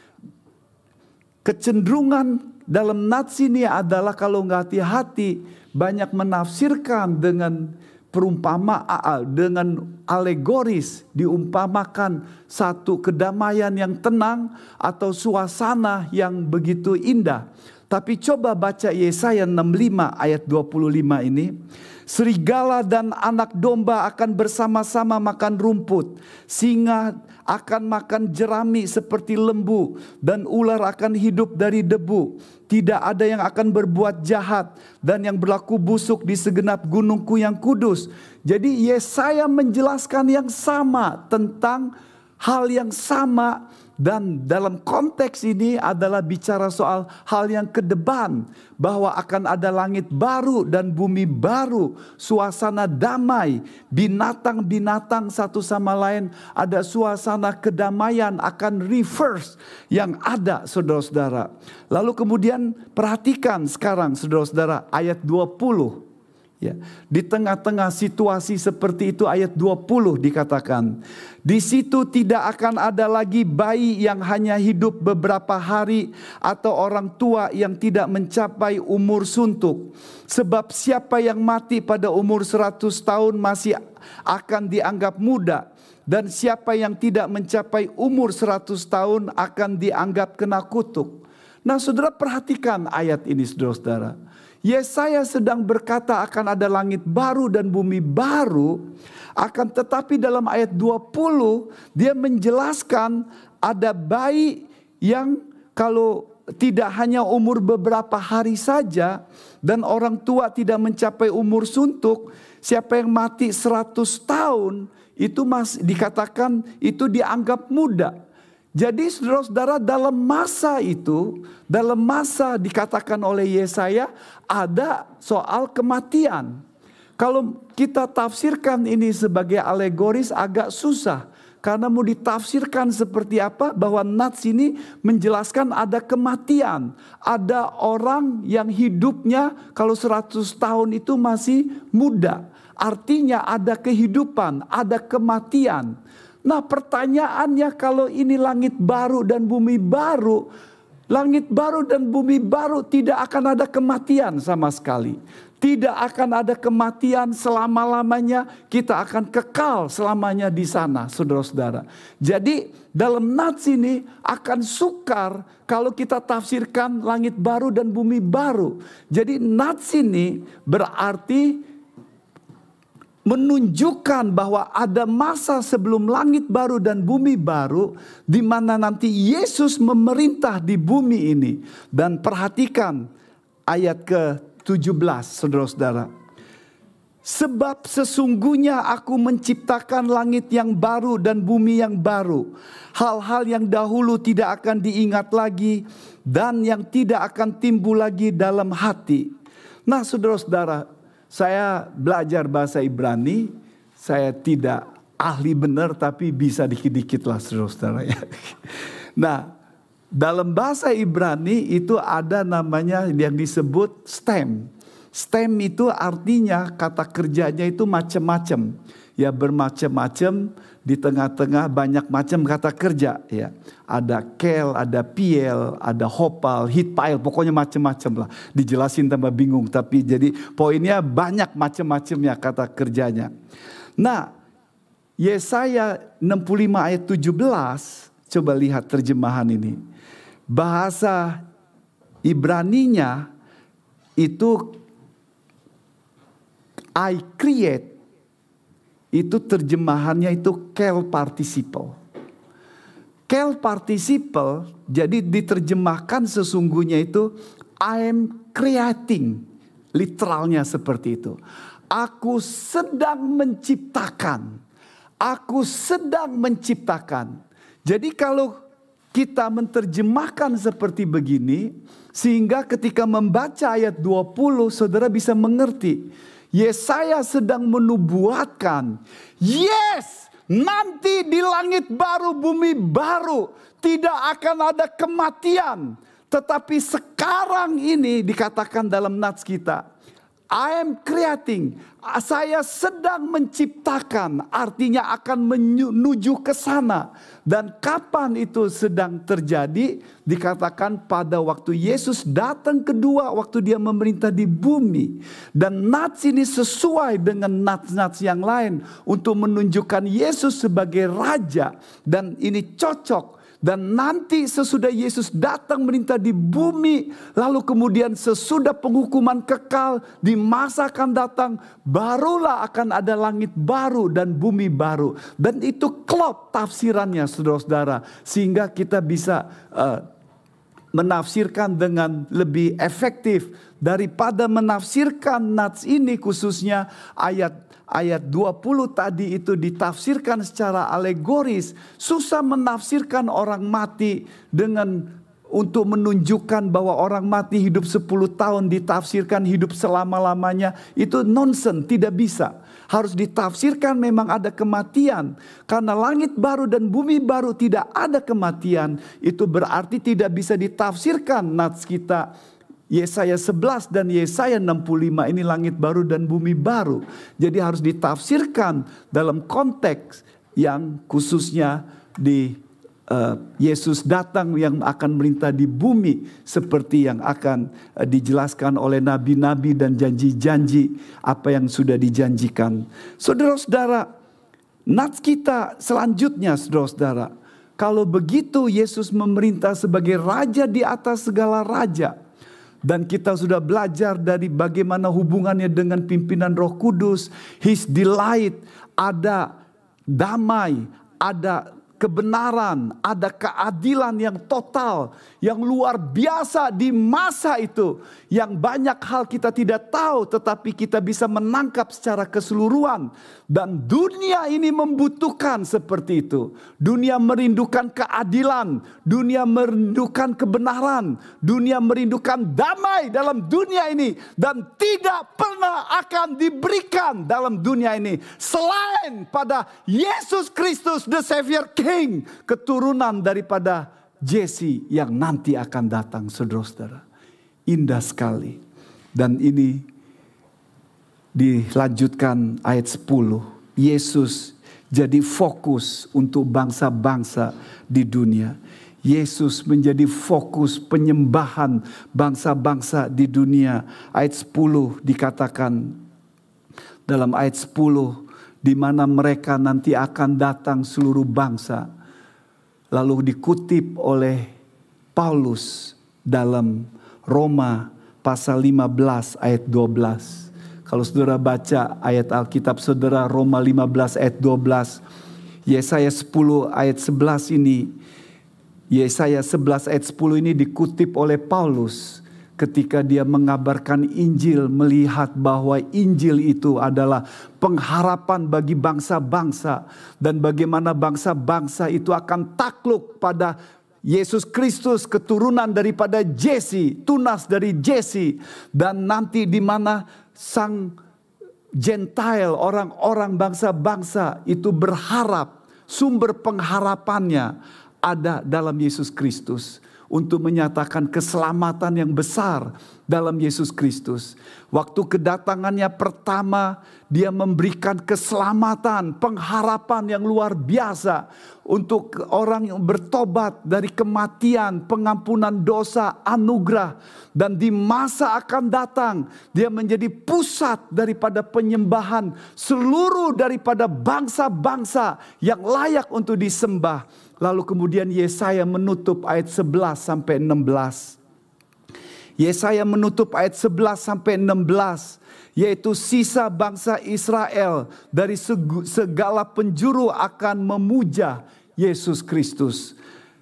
Kecenderungan dalam nats ini adalah kalau nggak hati-hati banyak menafsirkan dengan perumpamaan, dengan alegoris, diumpamakan satu kedamaian yang tenang atau suasana yang begitu indah. Tapi coba baca Yesaya enam puluh lima ayat dua puluh lima ini. Serigala dan anak domba akan bersama-sama makan rumput. Singa akan makan jerami seperti lembu. Dan ular akan hidup dari debu. Tidak ada yang akan berbuat jahat. Dan yang berlaku busuk di segenap gunungku yang kudus. Jadi Yesaya menjelaskan yang sama tentang hal yang sama. Dan dalam konteks ini adalah bicara soal hal yang ke depan. Bahwa akan ada langit baru dan bumi baru. Suasana damai. Binatang-binatang satu sama lain. Ada suasana kedamaian akan reverse yang ada saudara-saudara. Lalu kemudian perhatikan sekarang saudara-saudara ayat dua puluh. Ya, di tengah-tengah situasi seperti itu ayat dua puluh dikatakan. Di situ tidak akan ada lagi bayi yang hanya hidup beberapa hari atau orang tua yang tidak mencapai umur suntuk. Sebab siapa yang mati pada umur seratus tahun masih akan dianggap muda. Dan siapa yang tidak mencapai umur seratus tahun akan dianggap kena kutuk. Nah saudara perhatikan ayat ini saudara-saudara. Yesaya sedang berkata akan ada langit baru dan bumi baru. Akan tetapi dalam ayat dua puluh dia menjelaskan ada bayi yang kalau tidak hanya umur beberapa hari saja. Dan orang tua tidak mencapai umur suntuk. Siapa yang mati seratus tahun itu masih dikatakan itu dianggap muda. Jadi saudara-saudara dalam masa itu, dalam masa dikatakan oleh Yesaya ada soal kematian. Kalau kita tafsirkan ini sebagai alegoris agak susah. Karena mau ditafsirkan seperti apa bahwa nats ini menjelaskan ada kematian. Ada orang yang hidupnya kalau seratus tahun itu masih muda. Artinya ada kehidupan, ada kematian. Nah pertanyaannya, kalau ini langit baru dan bumi baru, langit baru dan bumi baru tidak akan ada kematian sama sekali. Tidak akan ada kematian selama-lamanya, kita akan kekal selamanya di sana, saudara-saudara. Jadi dalam nats ini akan sukar kalau kita tafsirkan langit baru dan bumi baru. Jadi nats ini berarti menunjukkan bahwa ada masa sebelum langit baru dan bumi baru, di mana nanti Yesus memerintah di bumi ini. Dan perhatikan ayat ke tujuh belas, saudara-saudara. Sebab sesungguhnya aku menciptakan langit yang baru dan bumi yang baru. Hal-hal yang dahulu tidak akan diingat lagi, dan yang tidak akan timbul lagi dalam hati. Nah saudara-saudara, saya belajar bahasa Ibrani, saya tidak ahli benar tapi bisa dikit-dikit lah saudara-saudara ya. Nah, dalam bahasa Ibrani itu ada namanya yang disebut stem. Stem itu artinya kata kerjanya itu macam-macam. Ya bermacam-macam, di tengah-tengah banyak macam kata kerja ya. Ada kel, ada piel, ada hopal, hitpail, pokoknya macam-macam lah. Dijelasin tambah bingung, tapi jadi poinnya banyak macam-macamnya kata kerjanya. Nah, Yesaya enam puluh lima ayat tujuh belas, coba lihat terjemahan ini. Bahasa Ibraninya itu I create, itu terjemahannya itu kel participle. Kel participle jadi diterjemahkan sesungguhnya itu I am creating. Literalnya seperti itu. Aku sedang menciptakan. Aku sedang menciptakan. Jadi kalau kita menerjemahkan seperti begini, sehingga ketika membaca ayat dua puluh saudara bisa mengerti. Yesaya sedang menubuatkan, yes, nanti di langit baru, bumi baru, tidak akan ada kematian. Tetapi sekarang ini dikatakan dalam nats kita, I am creating, saya sedang menciptakan, artinya akan menuju ke sana. Dan kapan itu sedang terjadi? Dikatakan pada waktu Yesus datang kedua, waktu dia memerintah di bumi. Dan nats ini sesuai dengan nats-nats yang lain untuk menunjukkan Yesus sebagai raja. Dan ini cocok. Dan nanti sesudah Yesus datang memerintah di bumi, lalu kemudian sesudah penghukuman kekal di masa akan datang, barulah akan ada langit baru dan bumi baru. Dan itu klop tafsirannya saudara-saudara, sehingga kita bisa uh, menafsirkan dengan lebih efektif daripada menafsirkan nats ini, khususnya ayat Ayat dua puluh tadi itu ditafsirkan secara alegoris. Susah menafsirkan orang mati dengan untuk menunjukkan bahwa orang mati hidup sepuluh tahun ditafsirkan hidup selama-lamanya. Itu nonsen, tidak bisa. Harus ditafsirkan memang ada kematian. Karena langit baru dan bumi baru tidak ada kematian. Itu berarti tidak bisa ditafsirkan nats kita Yesaya sebelas dan Yesaya enam puluh lima ini langit baru dan bumi baru. Jadi harus ditafsirkan dalam konteks yang khususnya di uh, Yesus datang yang akan merintah di bumi. Seperti yang akan uh, dijelaskan oleh nabi-nabi dan janji-janji apa yang sudah dijanjikan. Saudara-saudara, nats kita selanjutnya saudara-saudara. Kalau begitu Yesus memerintah sebagai raja di atas segala raja. Dan kita sudah belajar dari bagaimana hubungannya dengan pimpinan Roh Kudus. His delight, ada damai, ada kebenaran, ada keadilan yang total, yang luar biasa di masa itu. Yang banyak hal kita tidak tahu, tetapi kita bisa menangkap secara keseluruhan. Dan dunia ini membutuhkan seperti itu. Dunia merindukan keadilan, dunia merindukan kebenaran, dunia merindukan damai dalam dunia ini. Dan tidak pernah akan diberikan dalam dunia ini selain pada Yesus Kristus, the Savior King, keturunan daripada Jesse yang nanti akan datang, saudara-saudara. Indah sekali. Dan ini dilanjutkan ayat sepuluh. Yesus jadi fokus untuk bangsa-bangsa di dunia. Yesus menjadi fokus penyembahan bangsa-bangsa di dunia. Ayat sepuluh dikatakan dalam ayat sepuluh, di mana mereka nanti akan datang seluruh bangsa. Lalu dikutip oleh Paulus dalam Roma pasal lima belas ayat dua belas. Kalau saudara baca ayat Alkitab saudara, Roma lima belas ayat dua belas, Yesaya sepuluh ayat sebelas ini, Yesaya sebelas ayat sepuluh ini dikutip oleh Paulus ketika dia mengabarkan Injil, melihat bahwa Injil itu adalah pengharapan bagi bangsa-bangsa, dan bagaimana bangsa-bangsa itu akan takluk pada Yesus Kristus, keturunan daripada Jesse, tunas dari Jesse, dan nanti di mana sang Gentile, orang-orang bangsa-bangsa itu berharap, sumber pengharapannya ada dalam Yesus Kristus, untuk menyatakan keselamatan yang besar dalam Yesus Kristus. Waktu kedatangannya pertama, dia memberikan keselamatan, pengharapan yang luar biasa untuk orang yang bertobat dari kematian, pengampunan dosa, anugerah. Dan di masa akan datang, dia menjadi pusat daripada penyembahan seluruh daripada bangsa-bangsa yang layak untuk disembah. Lalu kemudian Yesaya menutup ayat sebelas sampai enam belas. Yesaya menutup ayat sebelas sampai enam belas, yaitu sisa bangsa Israel dari segala penjuru akan memuja Yesus Kristus.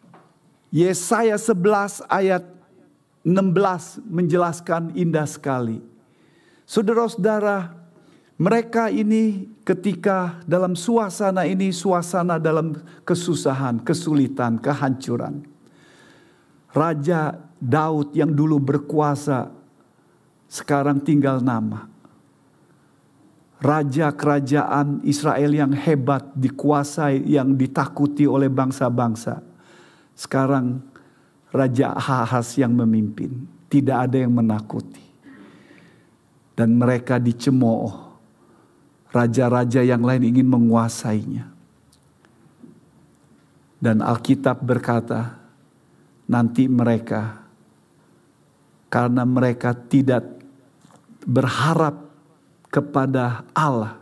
Yesaya sebelas ayat enam belas menjelaskan indah sekali. Saudara-saudara, mereka ini ketika dalam suasana ini, suasana dalam kesusahan, kesulitan, kehancuran. Raja Daud yang dulu berkuasa, sekarang tinggal nama. Raja kerajaan Israel yang hebat, dikuasai, yang ditakuti oleh bangsa-bangsa. Sekarang Raja Ahaz yang memimpin, tidak ada yang menakuti. Dan mereka dicemooh. Raja-raja yang lain ingin menguasainya. Dan Alkitab berkata, nanti mereka, karena mereka tidak berharap kepada Allah,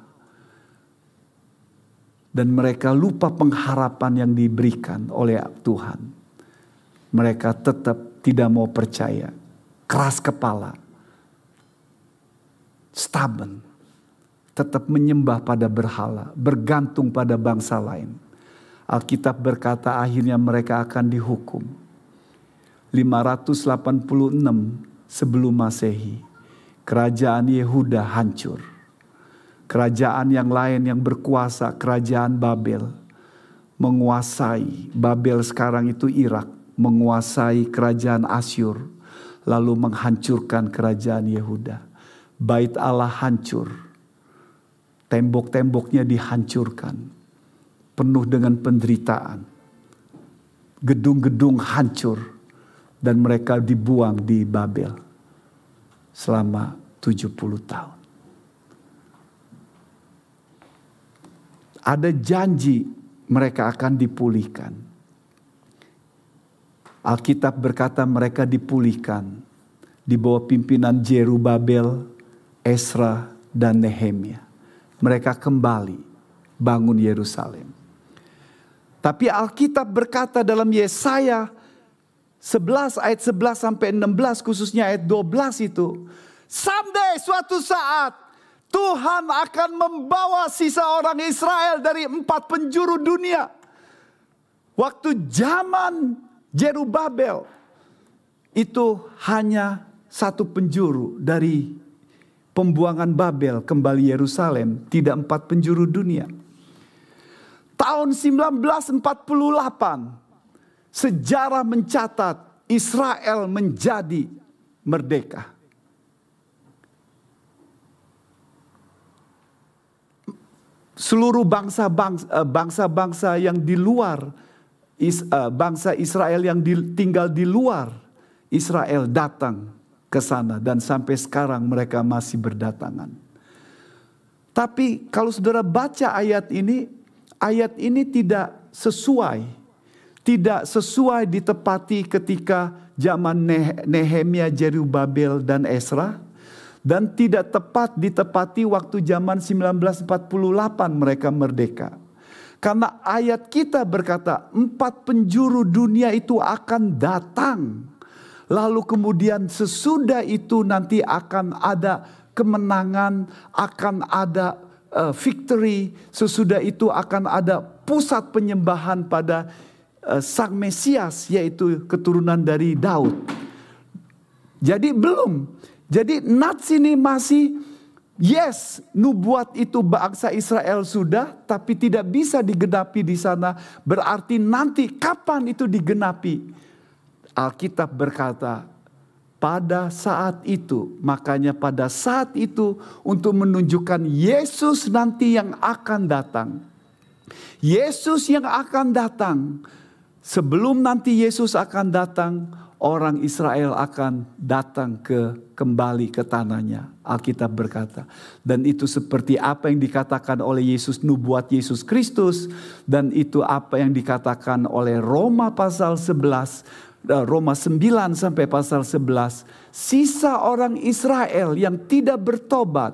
dan mereka lupa pengharapan yang diberikan oleh Tuhan, mereka tetap tidak mau percaya, keras kepala, stubborn, tetap menyembah pada berhala, bergantung pada bangsa lain. Alkitab berkata akhirnya mereka akan dihukum. lima ratus delapan puluh enam sebelum Masehi, kerajaan Yehuda hancur. Kerajaan yang lain yang berkuasa, kerajaan Babel, menguasai. Babel sekarang itu Irak, menguasai kerajaan Asyur, lalu menghancurkan kerajaan Yehuda. Bait Allah hancur. Tembok-temboknya dihancurkan, penuh dengan penderitaan. Gedung-gedung hancur, dan mereka dibuang di Babel selama tujuh puluh tahun. Ada janji mereka akan dipulihkan. Alkitab berkata mereka dipulihkan di bawah pimpinan Zerubabel, Esra, dan Nehemia. Mereka kembali bangun Yerusalem. Tapi Alkitab berkata dalam Yesaya sebelas ayat sebelas sampai enam belas, khususnya ayat dua belas itu, someday suatu saat Tuhan akan membawa sisa orang Israel dari empat penjuru dunia. Waktu zaman Zerubabel itu hanya satu penjuru dari pembuangan Babel kembali Yerusalem, tidak empat penjuru dunia. Tahun seribu sembilan ratus empat puluh delapan, sejarah mencatat Israel menjadi merdeka. Seluruh bangsa-bangsa bangsa-bangsa yang di luar bangsa Israel yang tinggal di luar Israel datang ke sana, dan sampai sekarang mereka masih berdatangan. Tapi kalau saudara baca ayat ini, ayat ini tidak sesuai. Tidak sesuai ditepati ketika zaman Nehemia, Zerubabel, dan Ezra. Dan tidak tepat ditepati waktu zaman seribu sembilan ratus empat puluh delapan mereka merdeka. Karena ayat kita berkata empat penjuru dunia itu akan datang. Lalu kemudian sesudah itu nanti akan ada kemenangan, akan ada uh, victory. Sesudah itu akan ada pusat penyembahan pada uh, Sang Mesias, yaitu keturunan dari Daud. Jadi belum. Jadi nats ini masih, yes, nubuat itu bangsa Israel sudah, tapi tidak bisa digenapi di sana. Berarti nanti kapan itu digenapi? Alkitab berkata, pada saat itu, makanya pada saat itu untuk menunjukkan Yesus nanti yang akan datang. Yesus yang akan datang. Sebelum nanti Yesus akan datang, orang Israel akan datang ke kembali ke tanahnya. Alkitab berkata. Dan itu seperti apa yang dikatakan oleh Yesus, nubuat Yesus Kristus. Dan itu apa yang dikatakan oleh Roma pasal sebelas. Roma sembilan sampai pasal sebelas. Sisa orang Israel yang tidak bertobat.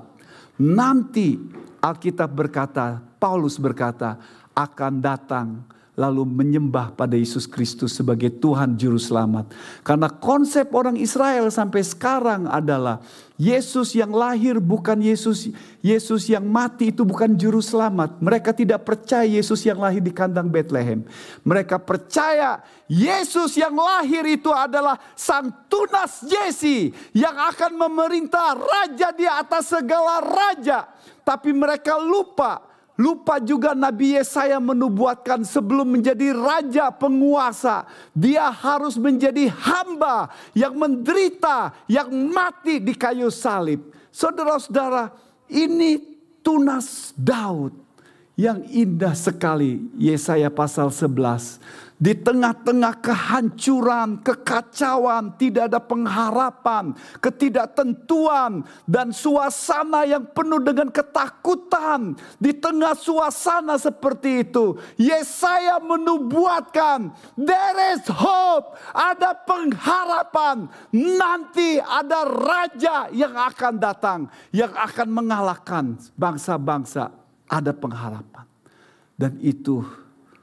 Nanti Alkitab berkata, Paulus berkata, akan datang. Lalu menyembah pada Yesus Kristus sebagai Tuhan Juru Selamat. Karena konsep orang Israel sampai sekarang adalah Yesus yang lahir bukan Yesus. Yesus yang mati itu bukan Juru Selamat. Mereka tidak percaya Yesus yang lahir di kandang Bethlehem. Mereka percaya Yesus yang lahir itu adalah Sang Tunas Jesi yang akan memerintah raja di atas segala raja. Tapi mereka lupa. Lupa juga Nabi Yesaya menubuatkan sebelum menjadi raja penguasa. Dia harus menjadi hamba yang menderita, yang mati di kayu salib. Saudara-saudara, ini tunas Daud yang indah sekali. Yesaya pasal sebelas. Di tengah-tengah kehancuran, kekacauan, tidak ada pengharapan, ketidaktentuan, dan suasana yang penuh dengan ketakutan. Di tengah suasana seperti itu, Yesaya menubuatkan, there is hope, ada pengharapan. Nanti ada raja yang akan datang, yang akan mengalahkan bangsa-bangsa. Ada pengharapan. Dan itu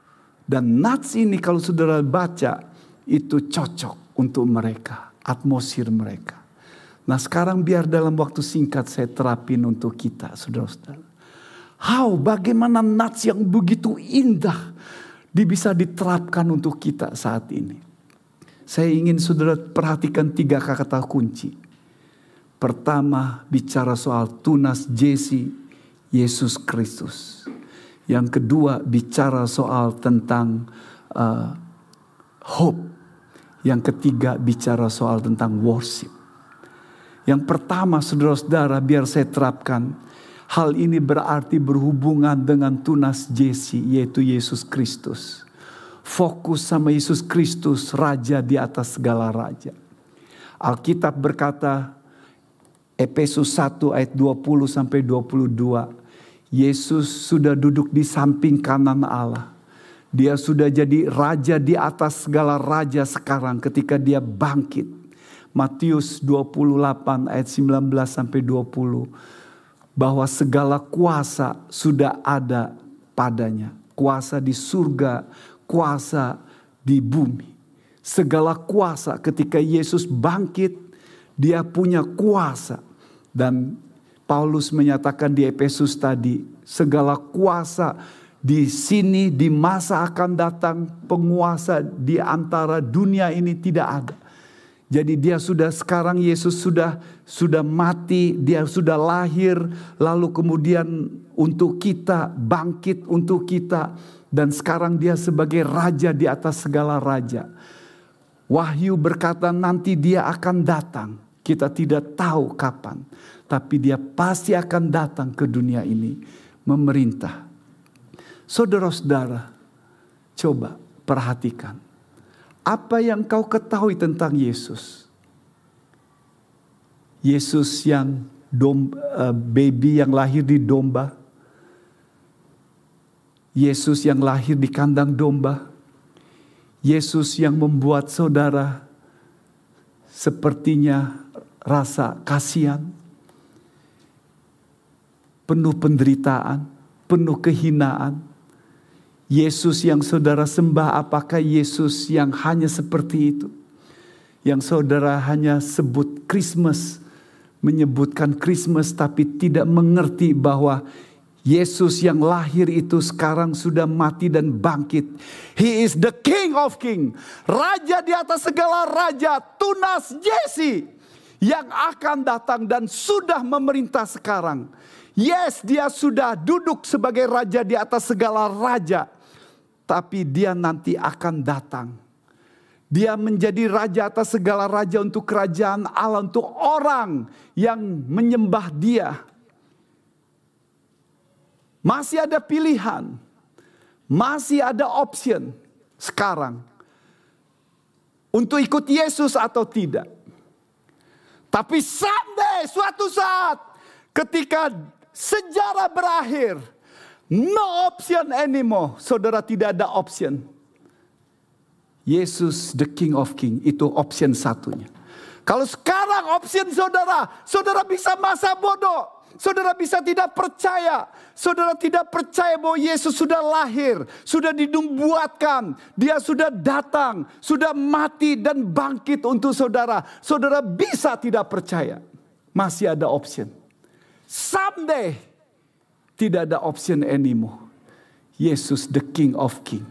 Dan nats ini kalau saudara baca itu cocok untuk mereka, atmosfer mereka. Nah sekarang biar dalam waktu singkat saya terapin untuk kita saudara-saudara. How, bagaimana nats yang begitu indah bisa diterapkan untuk kita saat ini. Saya ingin saudara perhatikan tiga kata kunci. Pertama bicara soal tunas Jesi, Yesus Kristus. Yang kedua bicara soal tentang uh, hope. Yang ketiga bicara soal tentang worship. Yang pertama saudara-saudara biar saya terapkan. Hal ini berarti berhubungan dengan tunas Jesi yaitu Yesus Kristus. Fokus sama Yesus Kristus, Raja di atas segala raja. Alkitab berkata Efesus satu ayat dua puluh sampai dua puluh dua. Yesus sudah duduk di samping kanan Allah. Dia sudah jadi raja di atas segala raja sekarang ketika dia bangkit. Matius dua puluh delapan ayat sembilan belas sampai dua puluh. Bahwa segala kuasa sudah ada padanya. Kuasa di surga, kuasa di bumi. Segala kuasa ketika Yesus bangkit, dia punya kuasa. Dan Paulus menyatakan di Efesus tadi, segala kuasa di sini di masa akan datang, penguasa di antara dunia ini tidak ada. Jadi dia sudah sekarang Yesus sudah sudah mati, dia sudah lahir, lalu kemudian untuk kita bangkit untuk kita dan sekarang dia sebagai raja di atas segala raja. Wahyu berkata nanti dia akan datang. Kita tidak tahu kapan. Tapi dia pasti akan datang ke dunia ini. Memerintah. Saudara-saudara. Coba perhatikan. Apa yang kau ketahui tentang Yesus? Yesus yang domba, uh, baby yang lahir di domba. Yesus yang lahir di kandang domba. Yesus yang membuat saudara sepertinya rasa kasihan, penuh penderitaan, penuh kehinaan. Yesus yang saudara sembah, apakah Yesus yang hanya seperti itu? Yang saudara hanya sebut Christmas, menyebutkan Christmas tapi tidak mengerti bahwa Yesus yang lahir itu sekarang sudah mati dan bangkit. He is the King of King. Raja di atas segala raja, tunas Jesse. Yang akan datang dan sudah memerintah sekarang. Yes, dia sudah duduk sebagai raja di atas segala raja. Tapi dia nanti akan datang. Dia menjadi raja atas segala raja untuk kerajaan Allah. Untuk orang yang menyembah dia. Masih ada pilihan. Masih ada option sekarang. Untuk ikut Yesus atau tidak. Tapi someday, suatu saat. Ketika sejarah berakhir. No option anymore. Saudara, tidak ada option. Yesus the King of King. Itu option satunya. Kalau sekarang option saudara. Saudara bisa masa bodoh. Saudara bisa tidak percaya. Saudara tidak percaya bahwa Yesus sudah lahir. Sudah dinubuatkan. Dia sudah datang. Sudah mati dan bangkit untuk saudara. Saudara bisa tidak percaya. Masih ada option. Someday. Tidak ada option anymore. Yesus the King of King.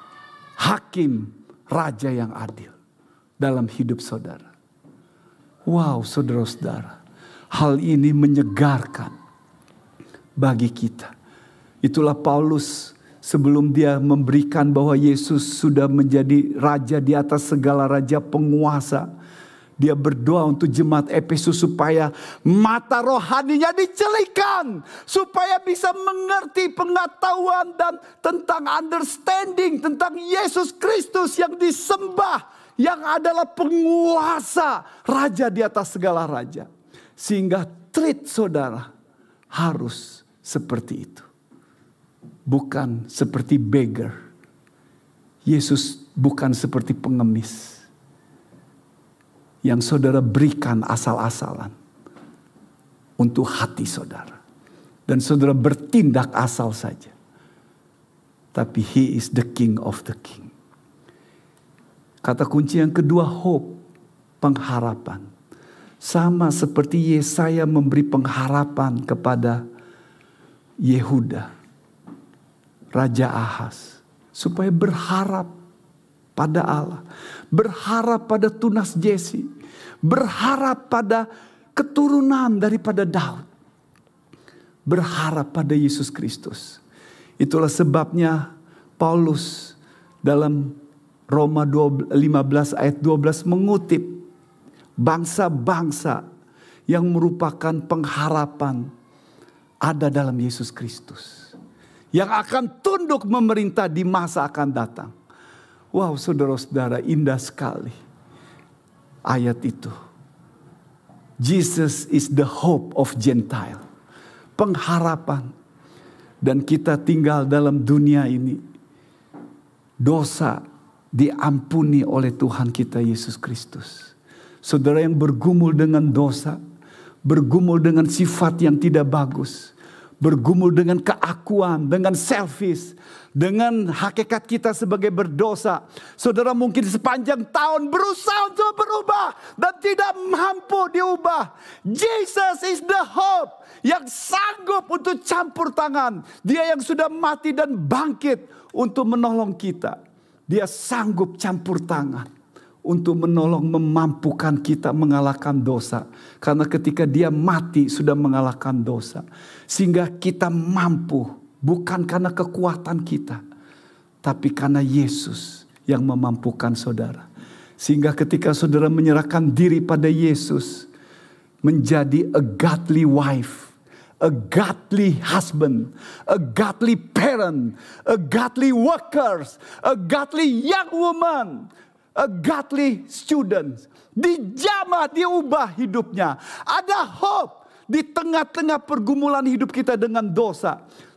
Hakim. Raja yang adil. Dalam hidup saudara. Wow, saudara-saudara. Hal ini menyegarkan bagi kita. Itulah Paulus sebelum dia memberikan bahwa Yesus sudah menjadi raja di atas segala raja, penguasa. Dia berdoa untuk jemaat Efesus supaya mata rohaninya dicelikan. Supaya bisa mengerti pengetahuan dan tentang understanding tentang Yesus Kristus yang disembah. Yang adalah penguasa, raja di atas segala raja. Sehingga treat saudara harus seperti itu. Bukan seperti beggar. Yesus bukan seperti pengemis. Yang saudara berikan asal-asalan. Untuk hati saudara. Dan saudara bertindak asal saja. Tapi he is the King of the King. Kata kunci yang kedua, hope. Pengharapan. Sama seperti Yesaya memberi pengharapan kepada Yehuda, Raja Ahaz. Supaya berharap pada Allah. Berharap pada tunas Jesse. Berharap pada keturunan daripada Daud. Berharap pada Yesus Kristus. Itulah sebabnya Paulus dalam Roma lima belas ayat dua belas mengutip bangsa-bangsa yang merupakan pengharapan ada dalam Yesus Kristus. Yang akan tunduk memerintah di masa akan datang. Wow, saudara-saudara, indah sekali ayat itu. Jesus is the hope of Gentile. Pengharapan. Dan kita tinggal dalam dunia ini. Dosa diampuni oleh Tuhan kita Yesus Kristus. Saudara yang bergumul dengan dosa, bergumul dengan sifat yang tidak bagus, bergumul dengan keakuan, dengan selfish, dengan hakikat kita sebagai berdosa. Saudara mungkin sepanjang tahun berusaha untuk berubah dan tidak mampu diubah. Jesus is the hope yang sanggup untuk campur tangan. Dia yang sudah mati dan bangkit untuk menolong kita. Dia sanggup campur tangan. Untuk menolong memampukan kita mengalahkan dosa. Karena ketika dia mati sudah mengalahkan dosa. Sehingga kita mampu. Bukan karena kekuatan kita. Tapi karena Yesus yang memampukan saudara. Sehingga ketika saudara menyerahkan diri pada Yesus. Menjadi a godly wife. A godly husband. A godly parent. A godly workers. A godly young woman. A godly student. Dijamah, diubah hidupnya. Ada hope di tengah-tengah pergumulan hidup kita dengan dosa.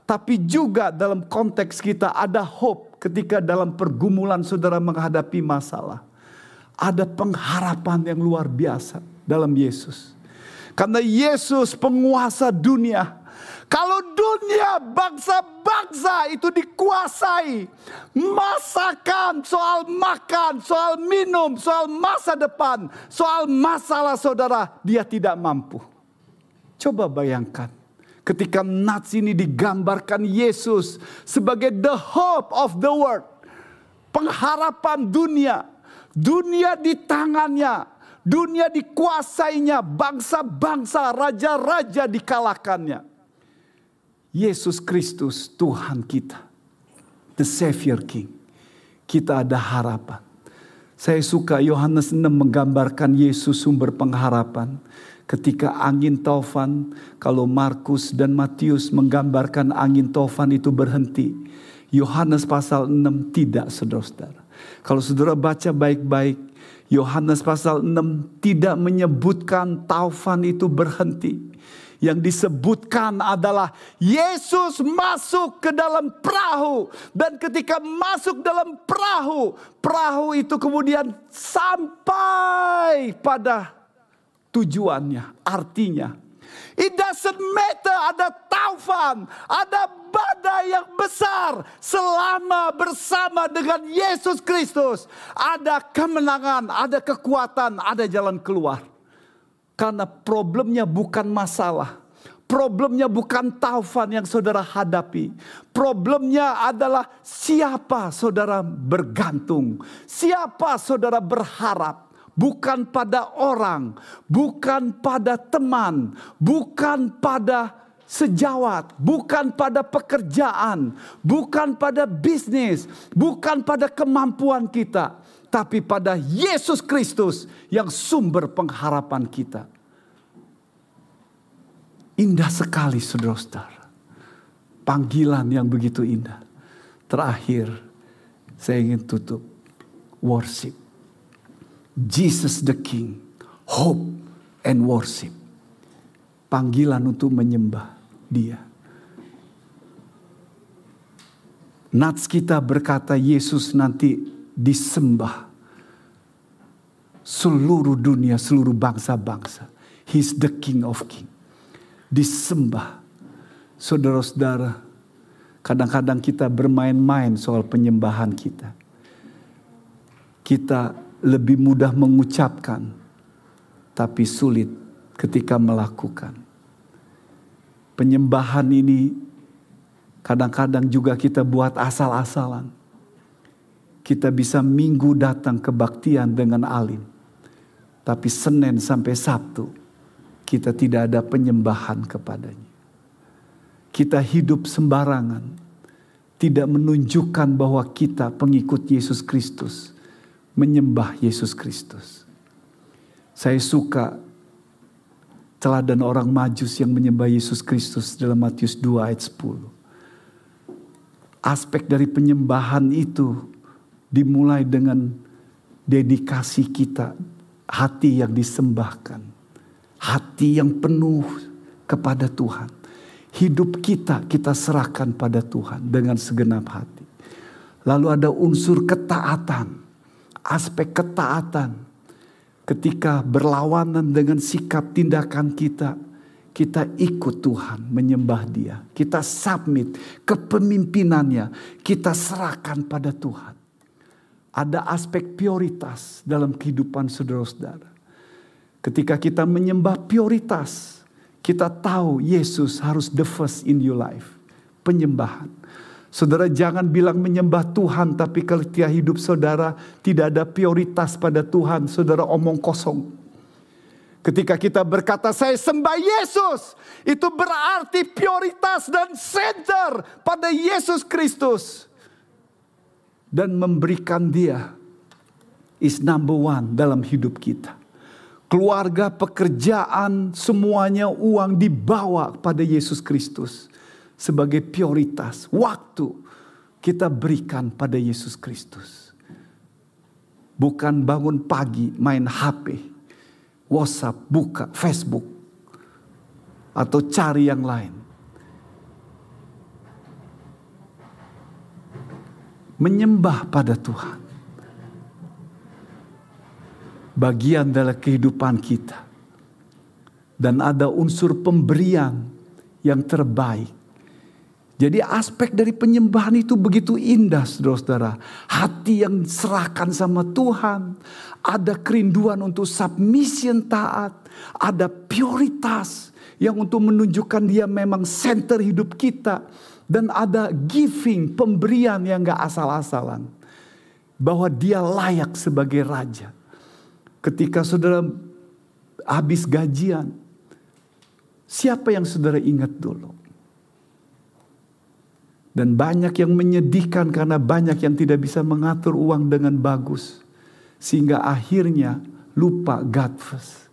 Tapi juga dalam konteks kita ada hope ketika dalam pergumulan saudara menghadapi masalah. Ada pengharapan yang luar biasa dalam Yesus. Karena Yesus penguasa dunia. Kalau dunia bangsa-bangsa itu dikuasai. Masakan, soal makan, soal minum, soal masa depan, soal masalah saudara, dia tidak mampu. Coba bayangkan. Ketika nats ini digambarkan Yesus sebagai the hope of the world. Pengharapan dunia. Dunia di tangannya. Dunia dikuasainya. Bangsa-bangsa, raja-raja dikalahkannya. Yesus Kristus Tuhan kita. The Savior King. Kita ada harapan. Saya suka Yohanes enam menggambarkan Yesus sumber pengharapan. Ketika angin taufan, kalau Markus dan Matius menggambarkan angin taufan itu berhenti. Yohanes pasal enam tidak, saudara-saudara. Kalau saudara baca baik-baik, Yohanes pasal enam tidak menyebutkan taufan itu berhenti. Yang disebutkan adalah Yesus masuk ke dalam perahu. Dan ketika masuk dalam perahu, perahu itu kemudian sampai pada tujuannya, artinya. It doesn't matter ada taufan, ada badai yang besar. Selama bersama dengan Yesus Kristus, ada kemenangan, ada kekuatan, ada jalan keluar. Karena problemnya bukan masalah. Problemnya bukan taufan yang saudara hadapi. Problemnya adalah siapa saudara bergantung. Siapa saudara berharap. Bukan pada orang, bukan pada teman, bukan pada sejawat, bukan pada pekerjaan, bukan pada bisnis, bukan pada kemampuan kita, tapi pada Yesus Kristus yang sumber pengharapan kita. Indah sekali saudara-saudara. Panggilan yang begitu indah. Terakhir, saya ingin tutup. Worship. Jesus the King, hope and worship. Panggilan untuk menyembah Dia. Nats kita berkata Yesus nanti disembah seluruh dunia, seluruh bangsa-bangsa. He's the King of King. Disembah. Saudara-saudara, kadang-kadang kita bermain-main soal penyembahan kita. Kita lebih mudah mengucapkan, tapi sulit ketika melakukan. Penyembahan ini kadang-kadang juga kita buat asal-asalan. Kita bisa minggu datang kebaktian dengan alim, tapi Senin sampai Sabtu kita tidak ada penyembahan kepadanya. Kita hidup sembarangan, tidak menunjukkan bahwa kita pengikut Yesus Kristus. Menyembah Yesus Kristus. Saya suka teladan orang Majus yang menyembah Yesus Kristus dalam Matius dua ayat sepuluh. Aspek dari penyembahan itu dimulai dengan dedikasi kita, hati yang disembahkan, hati yang penuh kepada Tuhan. Hidup kita kita serahkan pada Tuhan dengan segenap hati. Lalu ada unsur ketaatan. Aspek ketaatan ketika berlawanan dengan sikap tindakan kita, kita ikut Tuhan menyembah Dia, kita submit kepemimpinannya, kita serahkan pada Tuhan. Ada aspek prioritas dalam kehidupan saudara-saudara. Ketika kita menyembah prioritas, kita tahu Yesus harus the first in your life. Penyembahan. Saudara jangan bilang menyembah Tuhan, tapi ketika hidup saudara tidak ada prioritas pada Tuhan, saudara omong kosong. Ketika kita berkata saya sembah Yesus, itu berarti prioritas dan center pada Yesus Kristus. Dan memberikan Dia is number one dalam hidup kita. Keluarga, pekerjaan, semuanya uang dibawa pada Yesus Kristus. Sebagai prioritas, waktu kita berikan pada Yesus Kristus. Bukan bangun pagi main H P, WhatsApp, buka Facebook, atau cari yang lain. menyembah pada Tuhan. Bagian dalam kehidupan kita. Dan ada unsur pemberian yang terbaik. Jadi aspek dari penyembahan itu begitu indah, saudara-saudara. Hati yang serahkan sama Tuhan. Ada kerinduan untuk submission taat. Ada prioritas yang untuk menunjukkan dia memang center hidup kita. Dan ada giving, pemberian yang gak asal-asalan. Bahwa dia layak sebagai raja. Ketika saudara habis gajian, siapa yang saudara ingat dulu? Dan banyak yang menyedihkan karena banyak yang tidak bisa mengatur uang dengan bagus. Sehingga akhirnya lupa God first.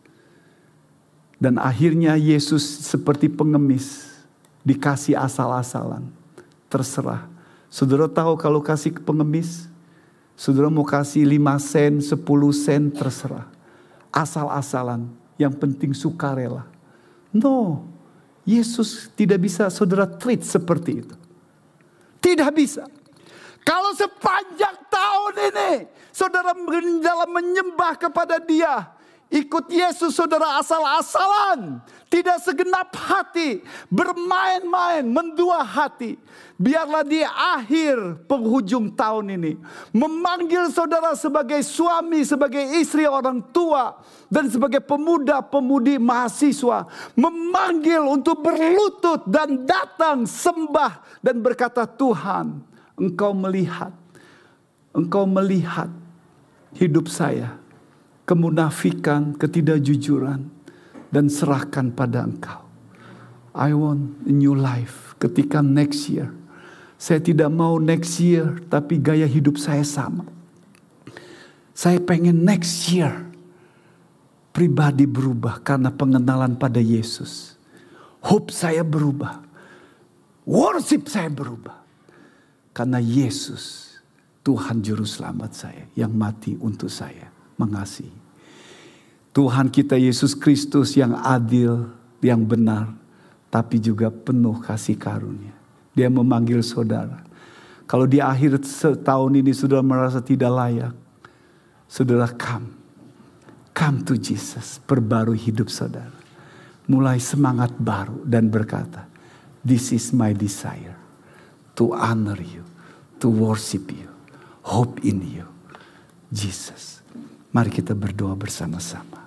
Dan akhirnya Yesus seperti pengemis. Dikasih asal-asalan. Terserah. Saudara tahu kalau kasih ke pengemis? Saudara mau kasih lima sen, sepuluh sen, terserah. Asal-asalan. Yang penting sukarela. No. Yesus tidak bisa saudara treat seperti itu. Tidak bisa. Kalau sepanjang tahun ini saudara dalam menyembah kepada dia, ikut Yesus saudara asal-asalan, tidak segenap hati, bermain-main, mendua hati. Biarlah di akhir penghujung tahun ini memanggil saudara sebagai suami, sebagai istri, orang tua, dan sebagai pemuda-pemudi mahasiswa, memanggil untuk berlutut dan datang sembah dan berkata, Tuhan, Engkau melihat, Engkau melihat hidup saya, kemunafikan, ketidakjujuran, dan serahkan pada Engkau. I want a new life. Ketika next year, saya tidak mau next year, tapi gaya hidup saya sama. Saya pengen next year pribadi berubah karena pengenalan pada Yesus. Hope saya berubah. Worship saya berubah. Karena Yesus, Tuhan Juru Selamat saya, yang mati untuk saya, mengasihi. Tuhan kita Yesus Kristus yang adil, yang benar, tapi juga penuh kasih karunia. Dia memanggil saudara. Kalau di akhir setahun ini saudara merasa tidak layak, saudara come. Come to Jesus. Perbarui hidup saudara. Mulai semangat baru dan berkata, this is my desire. To honor you. To worship you. Hope in you. Jesus. Mari kita berdoa bersama-sama.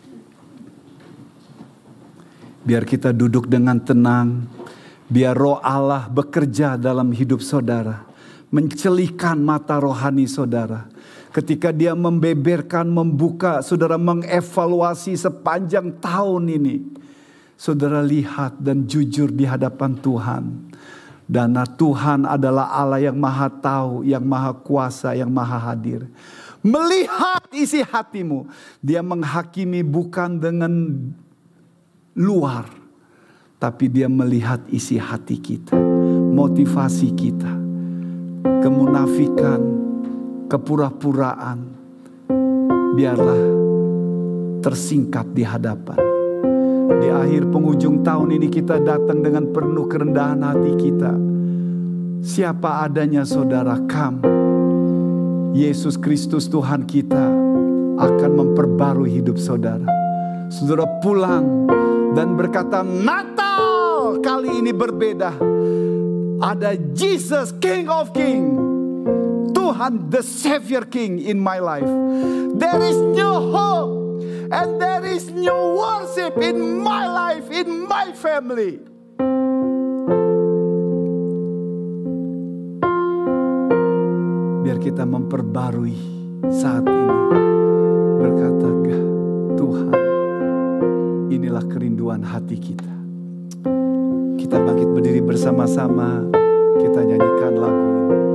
Biar kita duduk dengan tenang. Biar roh Allah bekerja dalam hidup saudara. Mencelihkan mata rohani saudara. Ketika dia membeberkan, membuka, saudara mengevaluasi sepanjang tahun ini. Saudara lihat dan jujur di hadapan Tuhan. Dan Tuhan adalah Allah yang maha tahu, yang maha kuasa, yang maha hadir. Melihat isi hatimu. Dia menghakimi bukan dengan luar. Tapi dia melihat isi hati kita. Motivasi kita. Kemunafikan. Kepura-puraan. Biarlah tersingkap di hadapan. Di akhir penghujung tahun ini kita datang dengan penuh kerendahan hati kita. Siapa adanya saudara, come. Yesus Kristus Tuhan kita akan memperbarui hidup saudara. Saudara pulang dan berkata, Natal kali ini berbeda. Ada Jesus King of King. Tuhan the Savior King in my life. There is new hope. And there is new worship in my life, in my family. Biar kita memperbarui saat ini. Berkata, Tuhan, inilah kerinduan hati kita. Kita bangkit berdiri bersama-sama. Kita nyanyikan lagu ini.